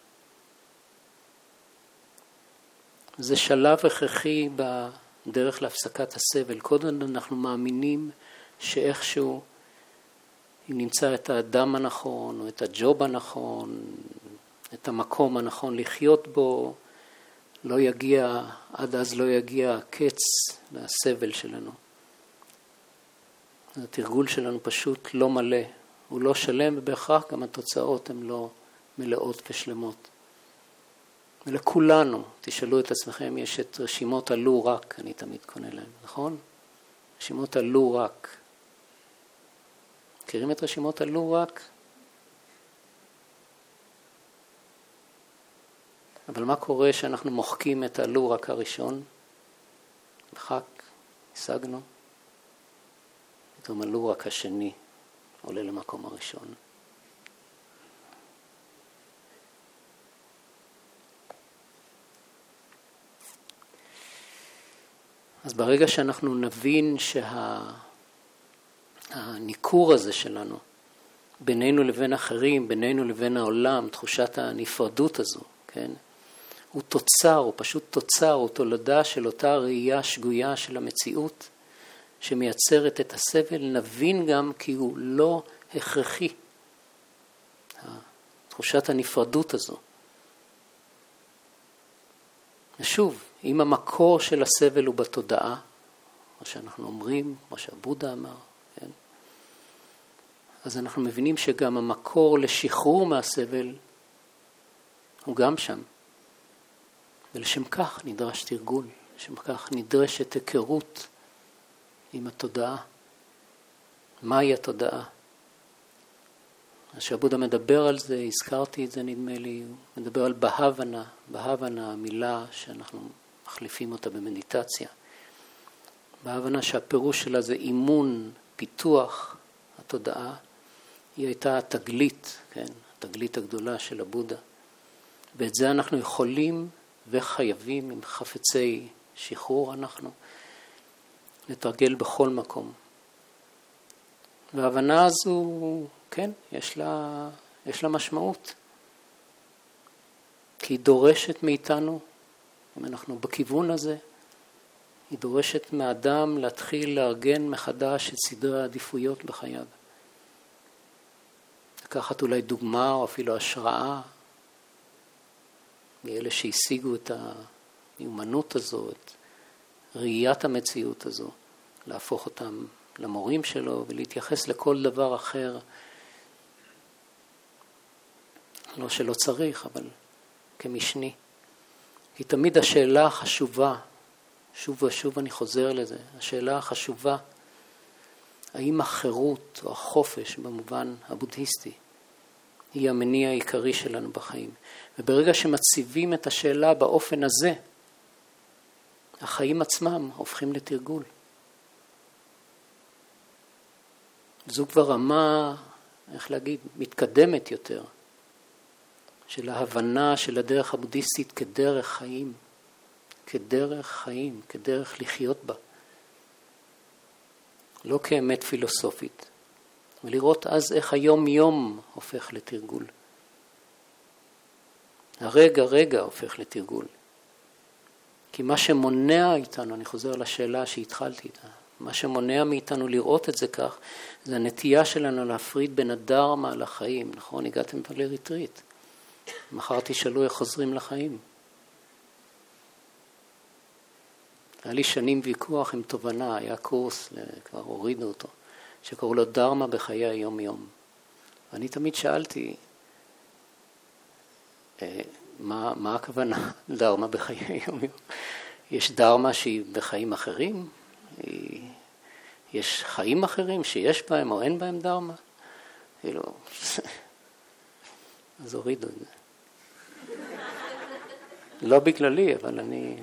זה שלב הכרחי בדרך להפסקת הסבל. קודם אנחנו מאמינים שאיכשהו, אם נמצא את האדם הנכון, או את הג'וב הנכון, את המקום הנכון לחיות בו, לא יגיע, עד אז לא יגיע הקץ לסבל שלנו. התרגול שלנו פשוט לא מלא, הוא לא שלם, ובהכרח גם התוצאות הן לא מלאות ושלמות. ולכולנו, תשאלו את עצמכם, יש את רשימות עלו רק, אני תמיד קונה להם, נכון? רשימות הלא רק. מכירים את רשימות הלא רק? אבל מה קורה שאנחנו מוחקים את הלא רק הראשון? מחק, השגנו. פתאום הלא רק השני עולה למקום הראשון. אז ברגע שאנחנו נבין שהניכור הזה שלנו, בינינו לבין אחרים, בינינו לבין העולם, תחושת הנפרדות הזו, כן? הוא תוצר, הוא פשוט תוצר, הוא תולדה של אותה ראייה שגויה של המציאות, שמייצרת את הסבל, נבין גם כי הוא לא הכרחי. תחושת הנפרדות הזו. ושוב, אם המקור של הסבל הוא בתודעה, מה שאנחנו אומרים, מה שהבודה אמר, כן? אז אנחנו מבינים שגם המקור לשחרור מהסבל הוא גם שם. ולשם כך נדרש תרגול, לשם כך נדרשת היכרות עם התודעה. מהי התודעה? כשהבודה מדבר על זה, הזכרתי את זה נדמה לי, הוא מדבר על בהבנה, בהבנה, המילה שאנחנו מחליפים אותה במדיטציה. בהבנה שהפירוש שלה זה אימון, פיתוח התודעה, היא הייתה התגלית, כן, התגלית הגדולה של הבודה. ואת זה אנחנו יכולים וחייבים, עם חפצי שחרור אנחנו, לתרגל בכל מקום. וההבנה הזו, כן, יש לה, יש לה משמעות. כי היא דורשת מאיתנו, אם אנחנו בכיוון הזה, היא דורשת מהאדם להתחיל לארגן מחדש את סדרי העדיפויות בחייו. לקחת אולי דוגמה או אפילו השראה, מאלה שהשיגו את המיומנות הזו, את ראיית המציאות הזו, להפוך אותם למורים שלו ולהתייחס לכל דבר אחר, לא שלא צריך, אבל כמשני. כי תמיד השאלה החשובה, שוב ושוב אני חוזר לזה, השאלה החשובה, האם החירות או החופש במובן הבודהיסטי, היא המניע העיקרי שלנו בחיים. וברגע שמציבים את השאלה באופן הזה, החיים עצמם הופכים לתרגול. זו כבר רמה, איך להגיד, מתקדמת יותר, של ההבנה של הדרך הבודהיסטית כדרך חיים, כדרך חיים, כדרך לחיות בה. לא כאמת פילוסופית. ולראות אז איך היום יום הופך לתרגול. הרגע רגע הופך לתרגול. כי מה שמונע איתנו, אני חוזר לשאלה שהתחלתי איתה, מה שמונע מאיתנו לראות את זה כך, זה הנטייה שלנו להפריד בין הדרמה לחיים. נכון, הגעתם לריטריט. מחר תשאלו איך חוזרים לחיים. היה לי שנים ויכוח עם תובנה, היה קורס, כבר הורידו אותו, שקראו לו דרמה בחיי היום יום. ואני תמיד שאלתי, מה, מה הכוונה דרמה בחיי היום יום? יש דרמה שהיא בחיים אחרים? היא, יש חיים אחרים שיש בהם או אין בהם דרמה? כאילו, אז הורידו את זה. לא בגללי, אבל אני...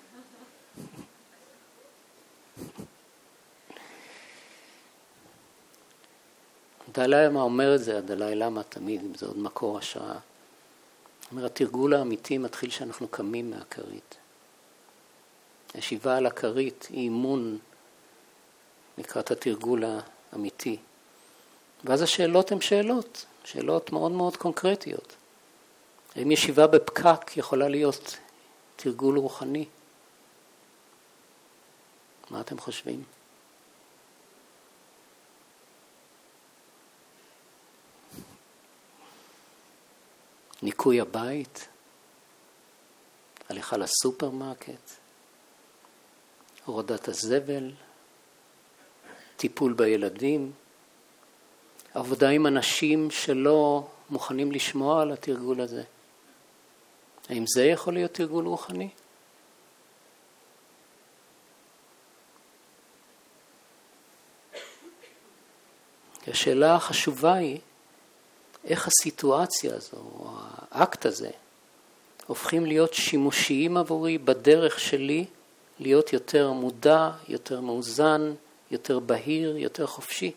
דלאי למה אומר את זה, דלאי למה תמיד, אם זה עוד מקור השראה. אומר, התרגול האמיתי מתחיל שאנחנו קמים מהכרית. הישיבה על הכרית היא אימון לקראת התרגול האמיתי. ואז השאלות הן שאלות, שאלות מאוד מאוד קונקרטיות. האם ישיבה בפקק יכולה להיות תרגול רוחני? מה אתם חושבים? ניקוי הבית, הליכה לסופרמרקט, הורדת הזבל, טיפול בילדים, עבודה עם אנשים שלא מוכנים לשמוע על התרגול הזה. האם זה יכול להיות תרגול רוחני? כי השאלה החשובה היא, איך הסיטואציה הזו, או האקט הזה, הופכים להיות שימושיים עבורי בדרך שלי, להיות יותר מודע, יותר מאוזן, יותר בהיר, יותר חופשי.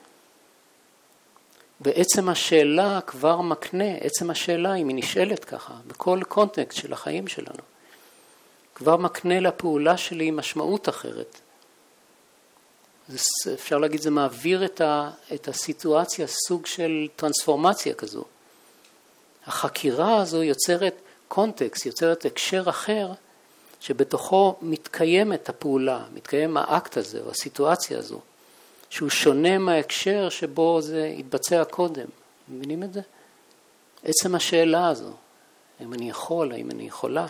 בעצם השאלה כבר מקנה, עצם השאלה אם היא נשאלת ככה, בכל קונטקסט של החיים שלנו, כבר מקנה לפעולה שלי משמעות אחרת. זה, אפשר להגיד, זה מעביר את, ה, את הסיטואציה, סוג של טרנספורמציה כזו. החקירה הזו יוצרת קונטקסט, יוצרת הקשר אחר, שבתוכו מתקיימת הפעולה, מתקיים האקט הזה או הסיטואציה הזו, שהוא שונה מההקשר שבו זה התבצע קודם. מבינים את זה? עצם השאלה הזו, אם אני יכול, האם אני יכולה.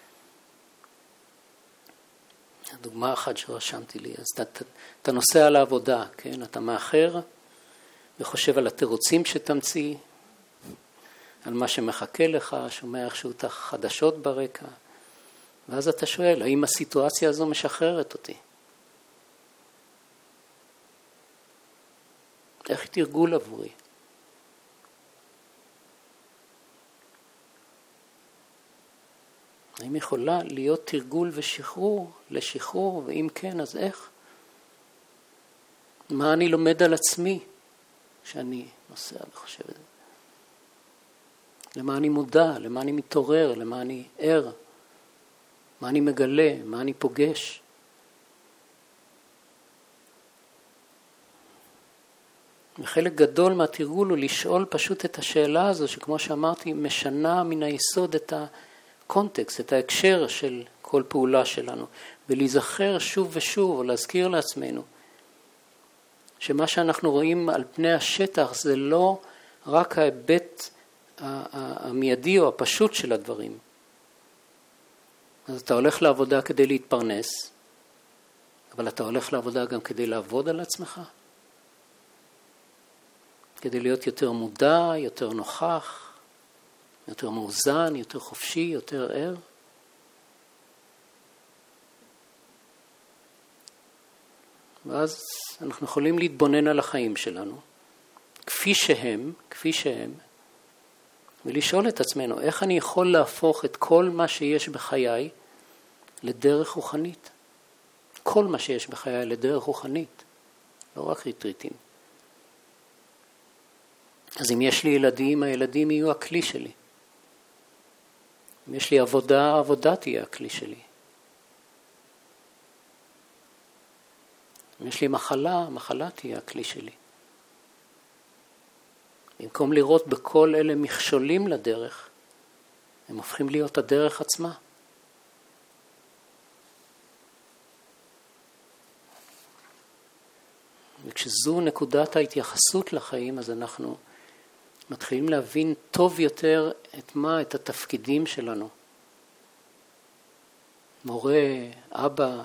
הדוגמה אחת שרשמתי לי, אז אתה, אתה נוסע לעבודה, כן? אתה מאחר וחושב על התירוצים שתמציא, על מה שמחכה לך, שומע איכשהו את החדשות ברקע, ואז אתה שואל, האם הסיטואציה הזו משחררת אותי? איך היא תרגול עבורי? האם יכולה להיות תרגול ושחרור לשחרור, ואם כן, אז איך? מה אני לומד על עצמי כשאני נוסע וחושב את זה? למה אני מודע, למה אני מתעורר, למה אני ער, מה אני מגלה, מה אני פוגש. וחלק גדול מהתרגול הוא לשאול פשוט את השאלה הזו, שכמו שאמרתי, משנה מן היסוד את הקונטקסט, את ההקשר של כל פעולה שלנו, ולהיזכר שוב ושוב, או להזכיר לעצמנו, שמה שאנחנו רואים על פני השטח זה לא רק ההיבט המיידי או הפשוט של הדברים. אז אתה הולך לעבודה כדי להתפרנס, אבל אתה הולך לעבודה גם כדי לעבוד על עצמך, כדי להיות יותר מודע, יותר נוכח, יותר מאוזן, יותר חופשי, יותר ער. ואז אנחנו יכולים להתבונן על החיים שלנו, כפי שהם, כפי שהם, ולשאול את עצמנו, איך אני יכול להפוך את כל מה שיש בחיי לדרך רוחנית? כל מה שיש בחיי לדרך רוחנית, לא רק ריטריטים. אז אם יש לי ילדים, הילדים יהיו הכלי שלי. אם יש לי עבודה, העבודה תהיה הכלי שלי. אם יש לי מחלה, המחלה תהיה הכלי שלי. במקום לראות בכל אלה מכשולים לדרך, הם הופכים להיות הדרך עצמה. וכשזו נקודת ההתייחסות לחיים, אז אנחנו מתחילים להבין טוב יותר את מה, את התפקידים שלנו. מורה, אבא,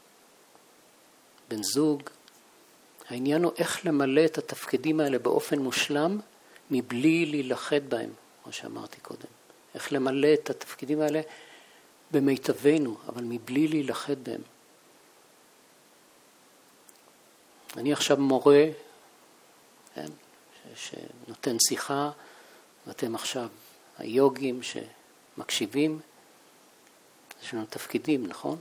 בן זוג. העניין הוא איך למלא את התפקידים האלה באופן מושלם, מבלי להילחד בהם, כמו שאמרתי קודם. איך למלא את התפקידים האלה במיטבנו, אבל מבלי להילחד בהם. אני עכשיו מורה, כן, שנותן שיחה, ואתם עכשיו היוגים שמקשיבים, יש לנו תפקידים, נכון?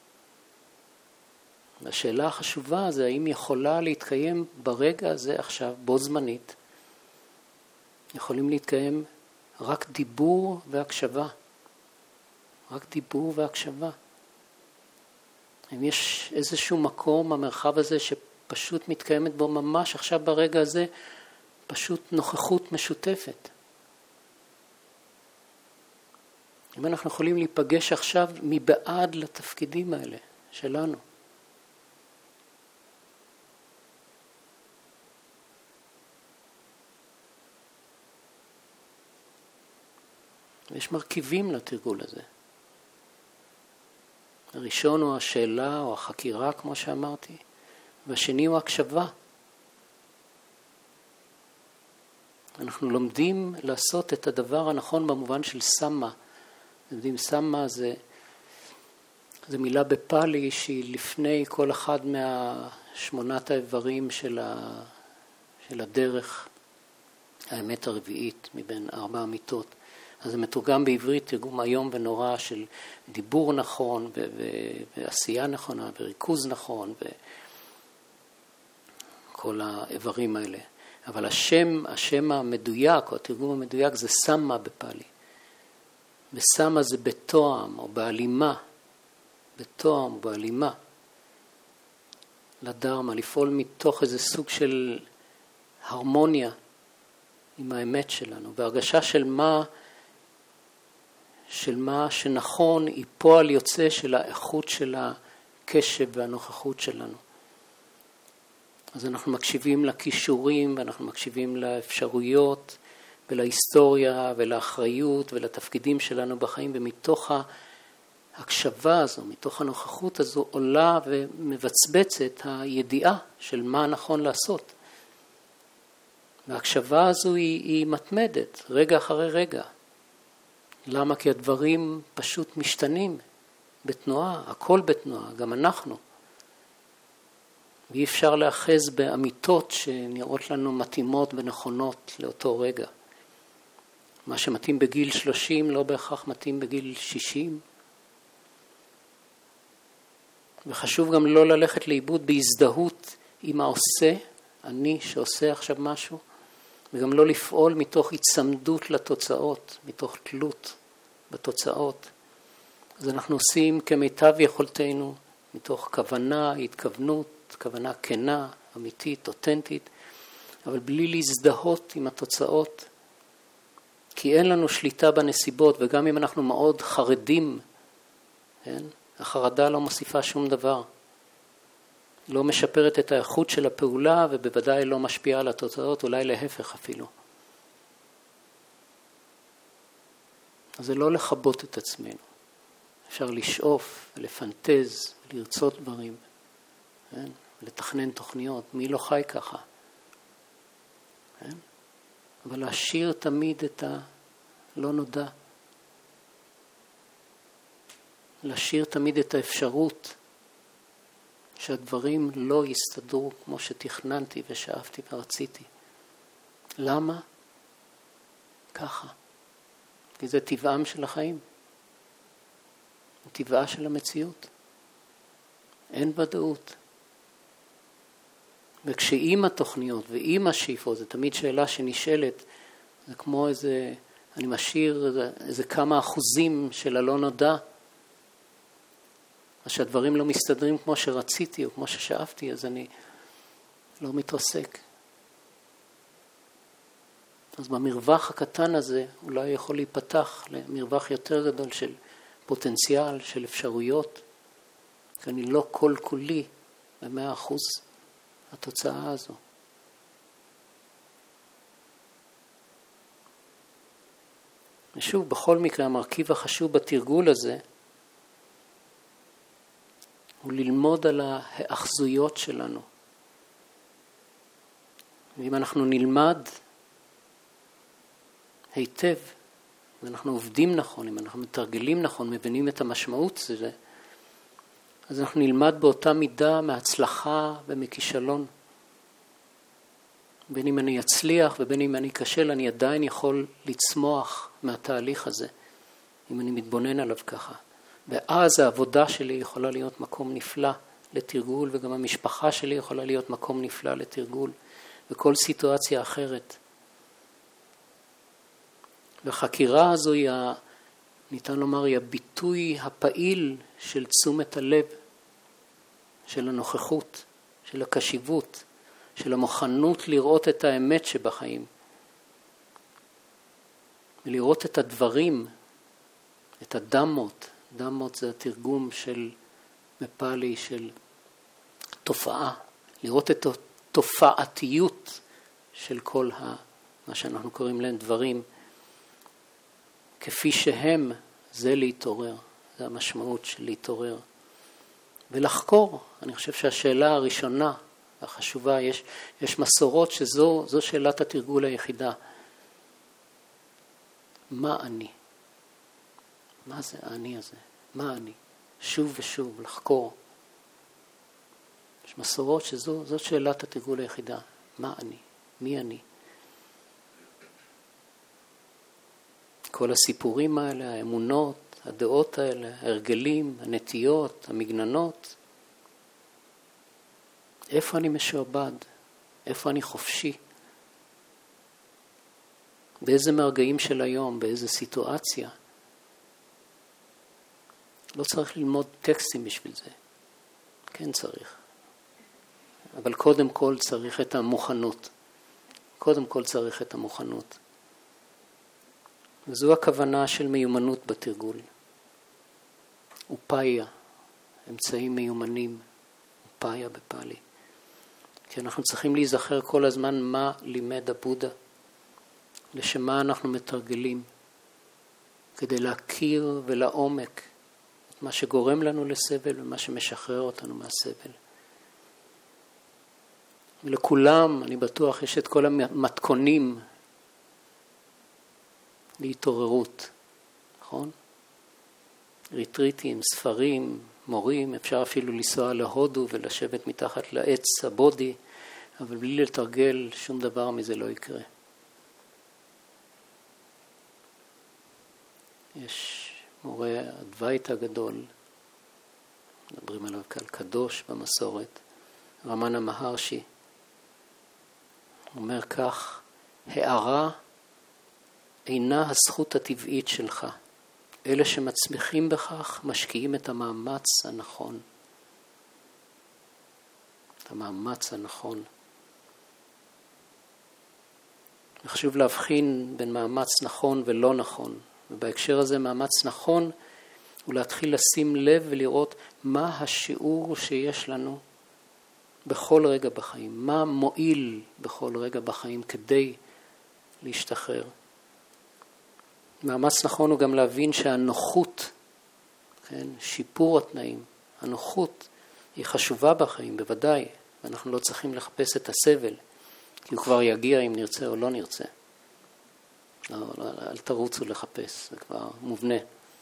והשאלה החשובה זה האם יכולה להתקיים ברגע הזה עכשיו, בו זמנית, יכולים להתקיים רק דיבור והקשבה. רק דיבור והקשבה. אם יש איזשהו מקום, המרחב הזה שפשוט מתקיימת בו ממש עכשיו ברגע הזה, פשוט נוכחות משותפת. אם אנחנו יכולים להיפגש עכשיו מבעד לתפקידים האלה שלנו. ויש מרכיבים לתרגול הזה. הראשון הוא השאלה או החקירה, כמו שאמרתי, והשני הוא הקשבה. אנחנו לומדים לעשות את הדבר הנכון במובן של סמה. לומדים סמה זה, זה מילה בפאלי שהיא לפני כל אחד מהשמונת האיברים של, ה, אלא דרך האמת הרביעית מבין ארבע אמיתות. אז זה מתורגם בעברית תרגום היום ונורא של דיבור נכון ו- ו- ועשייה נכונה וריכוז נכון וכל האיברים האלה. אבל השם, השם המדויק או התרגום המדויק זה סמה בפאלי. וסמה זה בתואם או בהלימה, בתואם או בהלימה. לדרמה, לפעול מתוך איזה סוג של הרמוניה עם האמת שלנו, בהרגשה של מה, של מה שנכון היא פועל יוצא של האיכות של הקשב והנוכחות שלנו. אז אנחנו מקשיבים לכישורים ואנחנו מקשיבים לאפשרויות ולהיסטוריה ולאחריות ולתפקידים שלנו בחיים, ומתוך ההקשבה הזו, מתוך הנוכחות הזו עולה ומבצבצת הידיעה של מה נכון לעשות. וההקשבה הזו היא, היא מתמדת רגע אחרי רגע. למה? כי הדברים פשוט משתנים בתנועה, הכל בתנועה, גם אנחנו. ואי אפשר לאחז באמיתות שנראות לנו מתאימות ונכונות לאותו רגע. מה שמתאים בגיל שלושים לא בהכרח מתאים בגיל שישים. וחשוב גם לא ללכת לאיבוד בהזדהות עם העושה, אני שעושה עכשיו משהו, וגם לא לפעול מתוך הצמדות לתוצאות, מתוך תלות בתוצאות. אז אנחנו עושים כמיטב יכולתנו, מתוך כוונה, התכוונות, כוונה כנה, אמיתית, אותנטית, אבל בלי להזדהות עם התוצאות, כי אין לנו שליטה בנסיבות, וגם אם אנחנו מאוד חרדים, כן? החרדה לא מוסיפה שום דבר. לא משפרת את האיכות של הפעולה, ובוודאי לא משפיעה על התוצאות, אולי להפך אפילו. אז זה לא לחבות את עצמנו. אפשר לשאוף, לפנטז, לרצות דברים, כן? לתכנן תוכניות. מי לא חי ככה? כן? אבל להשאיר תמיד את הלא נודע. להשאיר תמיד את האפשרות שהדברים לא יסתדרו כמו שתכננתי ושאפתי ורציתי. למה? ככה. כי זה טבעם של החיים. טבעה של המציאות. אין ודאות. וכשאם התוכניות ואם השאיפות, זה תמיד שאלה שנשאלת, זה כמו איזה, אני משאיר איזה, איזה כמה אחוזים של הלא נודע, אז שהדברים לא מסתדרים כמו שרציתי או כמו ששאפתי, אז אני לא מתרסק. אז במרווח הקטן הזה אולי יכול להיפתח למרווח יותר גדול של פוטנציאל, של אפשרויות, כי אני לא כל כולי במאה אחוז התוצאה הזו. ושוב, בכל מקרה, המרכיב החשוב בתרגול הזה, הוא ללמוד על ההאחזויות שלנו. ואם אנחנו נלמד היטב, ואנחנו עובדים נכון, אם אנחנו מתרגלים נכון, מבינים את המשמעות של זה, אז אנחנו נלמד באותה מידה מהצלחה ומכישלון. בין אם אני אצליח ובין אם אני כשל, אני עדיין יכול לצמוח מהתהליך הזה, אם אני מתבונן עליו ככה. ואז העבודה שלי יכולה להיות מקום נפלא לתרגול, וגם המשפחה שלי יכולה להיות מקום נפלא לתרגול, וכל סיטואציה אחרת. והחקירה הזו היא, ניתן לומר, היא הביטוי הפעיל של תשומת הלב, של הנוכחות, של הקשיבות, של המוכנות לראות את האמת שבחיים. ולראות את הדברים, את הדמות. דמות זה התרגום של בפאלי של תופעה. לראות את התופעתיות של כל ה, מה שאנחנו קוראים להם דברים, כפי שהם, זה להתעורר. זה המשמעות של להתעורר. ולחקור. אני חושב שהשאלה הראשונה החשובה, יש, יש מסורות שזו זו שאלת התרגול היחידה. מה אני? מה זה אני הזה? מה אני? שוב ושוב, לחקור. יש מסורות שזו זו שאלת התרגול היחידה. מה אני? מי אני? כל הסיפורים האלה, האמונות, הדעות האלה, ההרגלים, הנטיות, המגננות, איפה אני משועבד? איפה אני חופשי? באיזה מרגעים של היום, באיזה סיטואציה? לא צריך ללמוד טקסטים בשביל זה. כן צריך. אבל קודם כל צריך את המוכנות. קודם כל צריך את המוכנות. וזו הכוונה של מיומנות בתרגול. אופאיה, אמצעים מיומנים, אופאיה בפאלי. כי אנחנו צריכים להיזכר כל הזמן מה לימד הבודה, לשמה אנחנו מתרגלים, כדי להכיר ולעומק את מה שגורם לנו לסבל ומה שמשחרר אותנו מהסבל. ולכולם, אני בטוח, יש את כל המתכונים להתעוררות, נכון? ריטריטים, ספרים, מורים, אפשר אפילו לנסוע להודו ולשבת מתחת לעץ הבודי, אבל בלי לתרגל שום דבר מזה לא יקרה. יש מורה אדווייתא גדול, מדברים עליו כאן קדוש במסורת, רמנה מהרשי, אומר כך, הערה אינה הזכות הטבעית שלך. אלה שמצמיחים בכך משקיעים את המאמץ הנכון. את המאמץ הנכון. חשוב להבחין בין מאמץ נכון ולא נכון. ובהקשר הזה מאמץ נכון הוא להתחיל לשים לב ולראות מה השיעור שיש לנו בכל רגע בחיים. מה מועיל בכל רגע בחיים כדי להשתחרר. מאמץ נכון הוא גם להבין שהנוחות, כן, שיפור התנאים, הנוחות היא חשובה בחיים, בוודאי. ואנחנו לא צריכים לחפש את הסבל, כי הוא כבר יגיע אם נרצה או לא נרצה. לא, לא, אל תרוצו לחפש, זה כבר מובנה.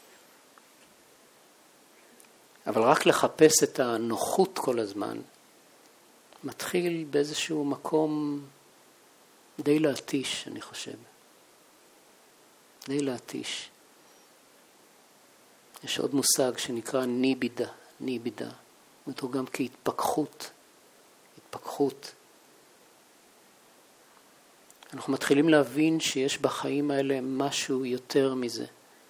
אבל רק לחפש את הנוחות כל הזמן, מתחיל באיזשהו מקום די להתיש, אני חושב. די להתיש. יש עוד מושג שנקרא ניבידה, ניבידה. מתורגם כהתפכחות, התפכחות. אנחנו מתחילים להבין שיש בחיים האלה משהו יותר מזה.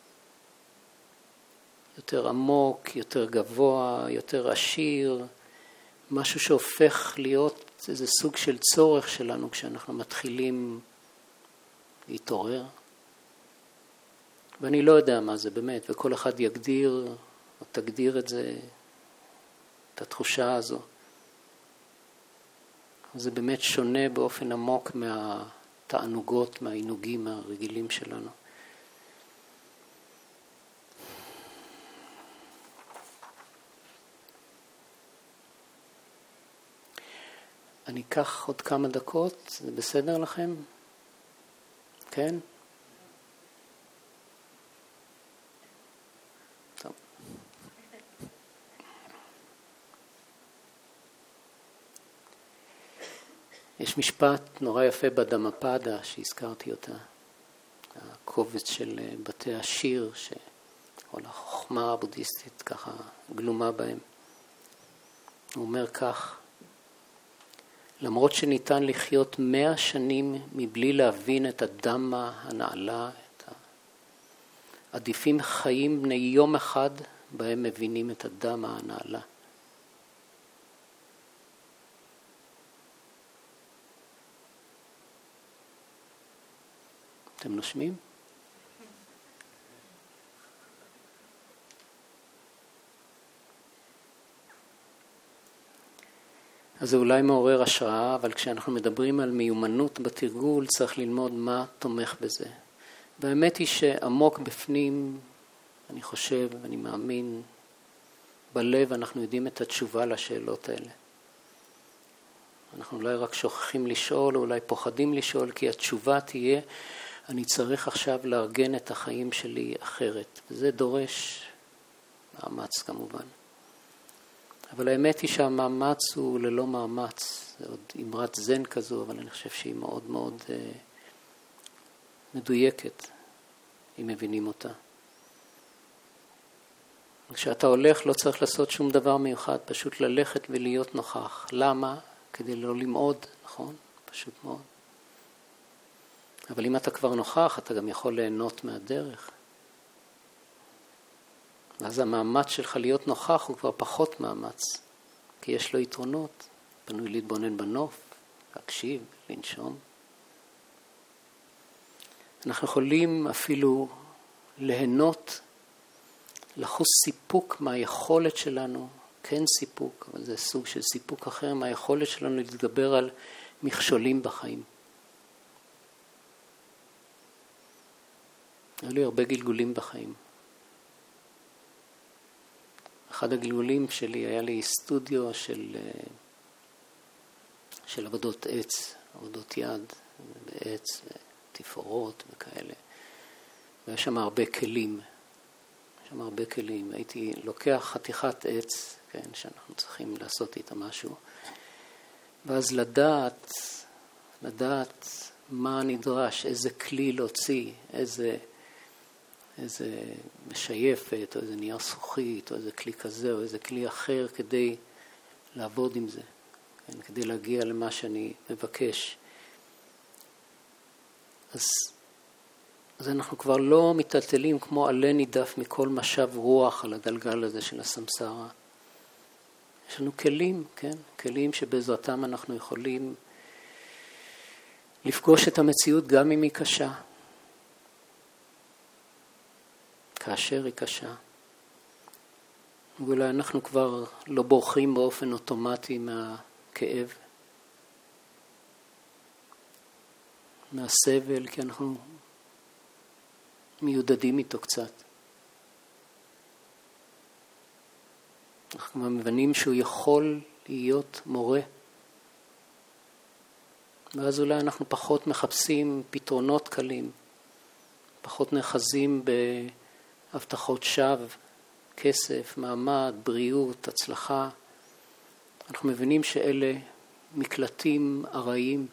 יותר עמוק, יותר גבוה, יותר עשיר, משהו שהופך להיות איזה סוג של צורך שלנו כשאנחנו מתחילים להתעורר. ואני לא יודע מה זה באמת, וכל אחד יגדיר או תגדיר את זה, את התחושה הזו. זה באמת שונה באופן עמוק מהתענוגות, מהעינוגים, מהרגילים שלנו. אני אקח עוד כמה דקות, זה בסדר לכם? כן? טוב. יש משפט נורא יפה בדמפדה שהזכרתי אותה, הקובץ של בתי השיר, שכל החוכמה הבודהיסטית ככה גלומה בהם. הוא אומר כך, למרות שניתן לחיות מאה שנים מבלי להבין את הדמה הנעלה, את עדיפים חיים בני יום אחד בהם מבינים את הדמה הנעלה. אתם נושמים? אז זה אולי מעורר השראה, אבל כשאנחנו מדברים על מיומנות בתרגול, צריך ללמוד מה תומך בזה. והאמת היא שעמוק בפנים, אני חושב, אני מאמין, בלב אנחנו יודעים את התשובה לשאלות האלה. אנחנו אולי רק שוכחים לשאול, או אולי פוחדים לשאול, כי התשובה תהיה, אני צריך עכשיו לארגן את החיים שלי אחרת. וזה דורש מאמץ כמובן. אבל האמת היא שהמאמץ הוא ללא מאמץ. זה עוד אמרת זן כזו, אבל אני חושב שהיא מאוד מאוד אה, מדויקת, אם מבינים אותה. כשאתה הולך לא צריך לעשות שום דבר מיוחד, פשוט ללכת ולהיות נוכח. למה? כדי לא למעוד, נכון? פשוט מאוד. אבל אם אתה כבר נוכח, אתה גם יכול ליהנות מהדרך. אז המאמץ שלך להיות נוכח הוא כבר פחות מאמץ, כי יש לו יתרונות. פנוי להתבונן בנוף, להקשיב, לנשום. אנחנו יכולים אפילו ליהנות, לחוש סיפוק מהיכולת שלנו, כן סיפוק, אבל זה סוג של סיפוק אחר, מהיכולת שלנו להתגבר על מכשולים בחיים. היו לי הרבה גלגולים בחיים. אחד הגלגולים שלי היה לי סטודיו של, של עבודות עץ, עבודות יד, בעץ ותפאורות וכאלה. והיה שם הרבה כלים. שם הרבה כלים. הייתי לוקח חתיכת עץ, כן, שאנחנו צריכים לעשות איתה משהו. ואז לדעת, לדעת מה נדרש, איזה כלי להוציא, איזה, איזה משייפת, או איזה נייר זכוכית, או איזה כלי כזה, או איזה כלי אחר, כדי לעבוד עם זה, כן, כדי להגיע למה שאני מבקש. אז, אז אנחנו כבר לא מטלטלים כמו עלה נידף מכל משב רוח על הגלגל הזה של הסמסרה. יש לנו כלים, כן? כלים שבעזרתם אנחנו יכולים לפגוש את המציאות גם אם היא קשה. כאשר היא קשה. ואולי אנחנו כבר לא בורחים באופן אוטומטי מהכאב, מהסבל, כי אנחנו מיודדים איתו קצת. אנחנו מבינים שהוא יכול להיות מורה. ואז אולי אנחנו פחות מחפשים פתרונות קלים, פחות נחזים בהבטחות שווא, כסף, מעמד, בריאות, הצלחה. אנחנו מבינים שאלה מקלטים ארעיים.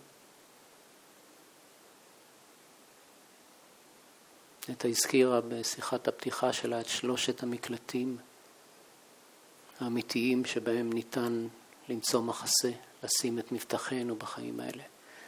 את הזכירה בשיחת הפתיחה שלה את שלושת המקלטים האמיתיים שבהם ניתן למצוא מחסה, לשים את מבטחנו בחיים האלה.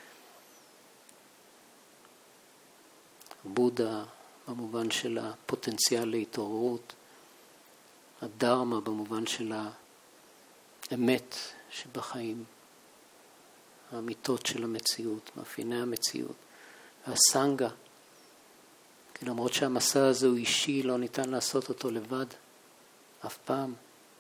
בודה במובן של הפוטנציאל להתעוררות, הדרמה במובן של האמת שבחיים, האמיתות של המציאות, מאפייני המציאות, והסנגה, כי למרות שהמסע הזה הוא אישי, לא ניתן לעשות אותו לבד, אף פעם.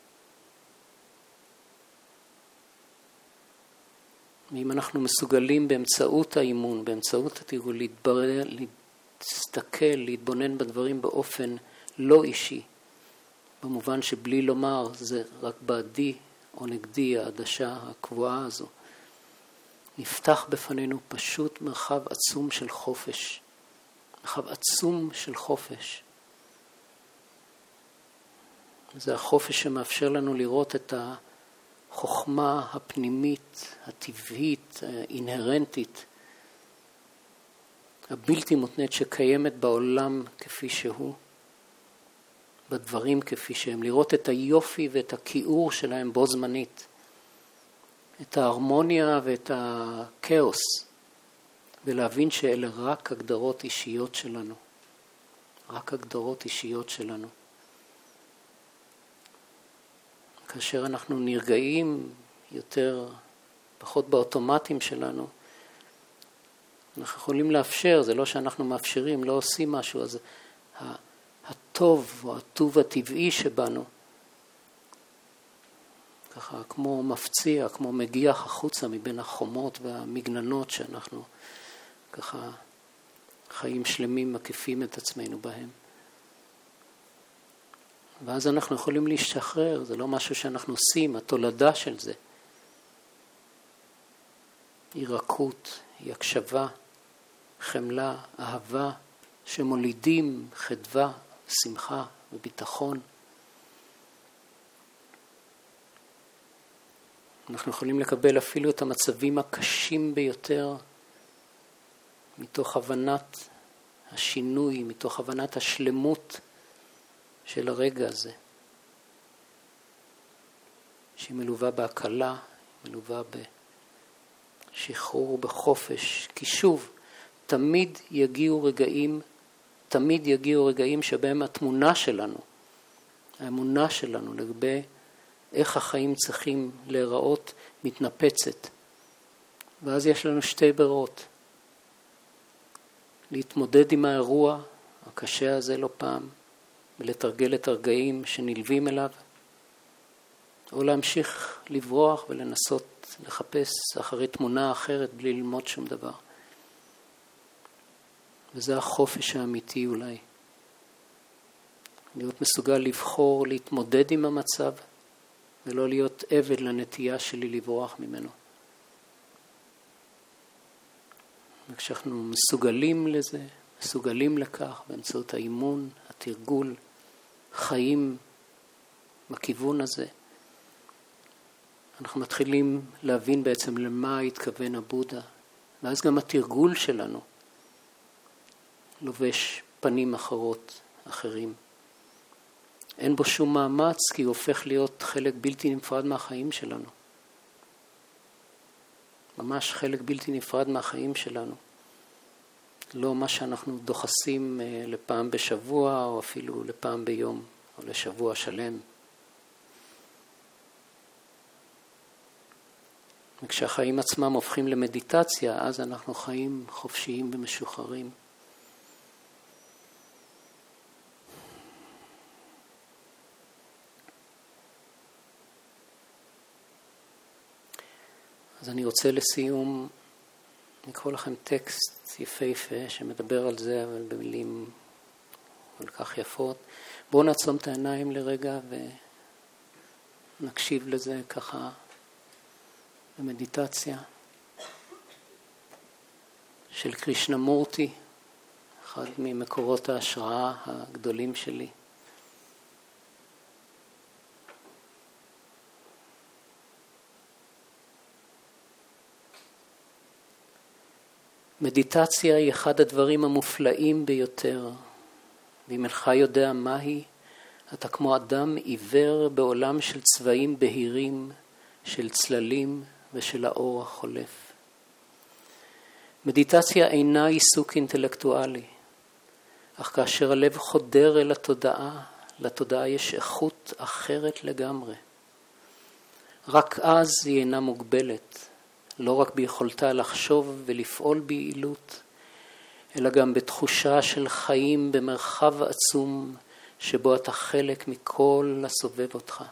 ואם אנחנו מסוגלים באמצעות האימון, באמצעות התרגול, להתברר, להסתכל, להתבונן בדברים באופן לא אישי, במובן שבלי לומר זה רק בעדי או נגדי, העדשה הקבועה הזו, נפתח בפנינו פשוט מרחב עצום של חופש, מרחב עצום של חופש. זה החופש שמאפשר לנו לראות את החוכמה הפנימית, הטבעית, האינהרנטית, הבלתי מותנית שקיימת בעולם כפי שהוא, בדברים כפי שהם, לראות את היופי ואת הכיעור שלהם בו זמנית, את ההרמוניה ואת הכאוס, ולהבין שאלה רק הגדרות אישיות שלנו, רק הגדרות אישיות שלנו. כאשר אנחנו נרגעים יותר, פחות באוטומטים שלנו, אנחנו יכולים לאפשר, זה לא שאנחנו מאפשרים, לא עושים משהו, אז הטוב או הטוב הטבעי שבנו, ככה כמו מפציע, כמו מגיח החוצה מבין החומות והמגננות שאנחנו ככה חיים שלמים מקיפים את עצמנו בהם. ואז אנחנו יכולים להשתחרר, זה לא משהו שאנחנו עושים, התולדה של זה. היא רכות, היא הקשבה, חמלה, אהבה, שמולידים חדווה, שמחה וביטחון. אנחנו יכולים לקבל אפילו את המצבים הקשים ביותר מתוך הבנת השינוי, מתוך הבנת השלמות של הרגע הזה, שהיא מלווה בהקלה, מלווה בשחרור, בחופש, כי שוב, תמיד יגיעו רגעים, תמיד יגיעו רגעים שבהם התמונה שלנו, האמונה שלנו לגבי איך החיים צריכים להיראות מתנפצת. ואז יש לנו שתי ברירות. להתמודד עם האירוע הקשה הזה לא פעם, ולתרגל את הרגעים שנלווים אליו, או להמשיך לברוח ולנסות לחפש אחרי תמונה אחרת בלי ללמוד שום דבר. וזה החופש האמיתי אולי. להיות מסוגל לבחור, להתמודד עם המצב, ולא להיות עבד לנטייה שלי לברוח ממנו. וכשאנחנו מסוגלים לזה, מסוגלים לכך, באמצעות האימון, התרגול, חיים בכיוון הזה, אנחנו מתחילים להבין בעצם למה התכוון הבודה, ואז גם התרגול שלנו לובש פנים אחרות, אחרים. אין בו שום מאמץ, כי הוא הופך להיות חלק בלתי נפרד מהחיים שלנו. ממש חלק בלתי נפרד מהחיים שלנו. לא מה שאנחנו דוחסים לפעם בשבוע, או אפילו לפעם ביום, או לשבוע שלם. וכשהחיים עצמם הופכים למדיטציה, אז אנחנו חיים חופשיים ומשוחררים. אז אני רוצה לסיום לקרוא לכם טקסט יפהפה שמדבר על זה, אבל במילים כל כך יפות. בואו נעצום את העיניים לרגע ונקשיב לזה ככה במדיטציה של קרישנמורטי, אחד ממקורות ההשראה הגדולים שלי. מדיטציה היא אחד הדברים המופלאים ביותר, ואם אינך יודע מהי, אתה כמו אדם עיוור בעולם של צבעים בהירים, של צללים ושל האור החולף. מדיטציה אינה עיסוק אינטלקטואלי, אך כאשר הלב חודר אל התודעה, לתודעה יש איכות אחרת לגמרי. רק אז היא אינה מוגבלת, לא רק ביכולתה לחשוב ולפעול ביעילות, אלא גם בתחושה של חיים במרחב עצום שבו אתה חלק מכל הסובב אותך.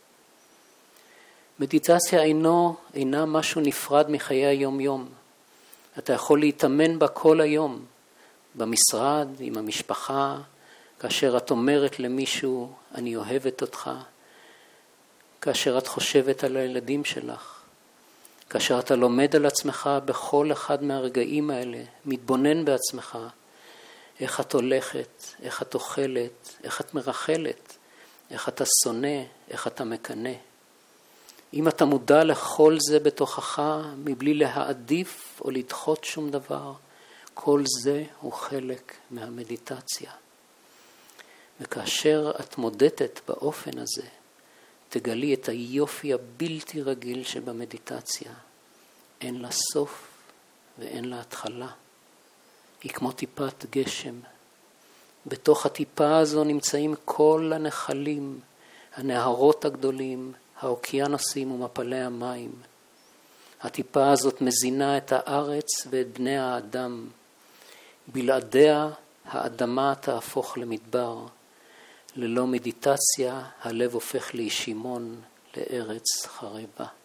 מדיטציה אינו, אינה משהו נפרד מחיי היום-יום. אתה יכול להתאמן בה כל היום, במשרד, עם המשפחה, כאשר את אומרת למישהו, אני אוהבת אותך, כאשר את חושבת על הילדים שלך, כאשר אתה לומד על עצמך בכל אחד מהרגעים האלה, מתבונן בעצמך, איך את הולכת, איך את אוכלת, איך את מרחלת, איך אתה שונא, איך אתה מקנא. אם אתה מודע לכל זה בתוכך, מבלי להעדיף או לדחות שום דבר, כל זה הוא חלק מהמדיטציה. וכאשר את מודדת באופן הזה, תגלי את היופי הבלתי רגיל שבמדיטציה. אין לה סוף ואין לה התחלה. היא כמו טיפת גשם. בתוך הטיפה הזו נמצאים כל הנחלים, הנהרות הגדולים, האוקיינוסים ומפלי המים. הטיפה הזאת מזינה את הארץ ואת בני האדם. בלעדיה האדמה תהפוך למדבר. ללא מדיטציה הלב הופך לישימון, לארץ חרבה.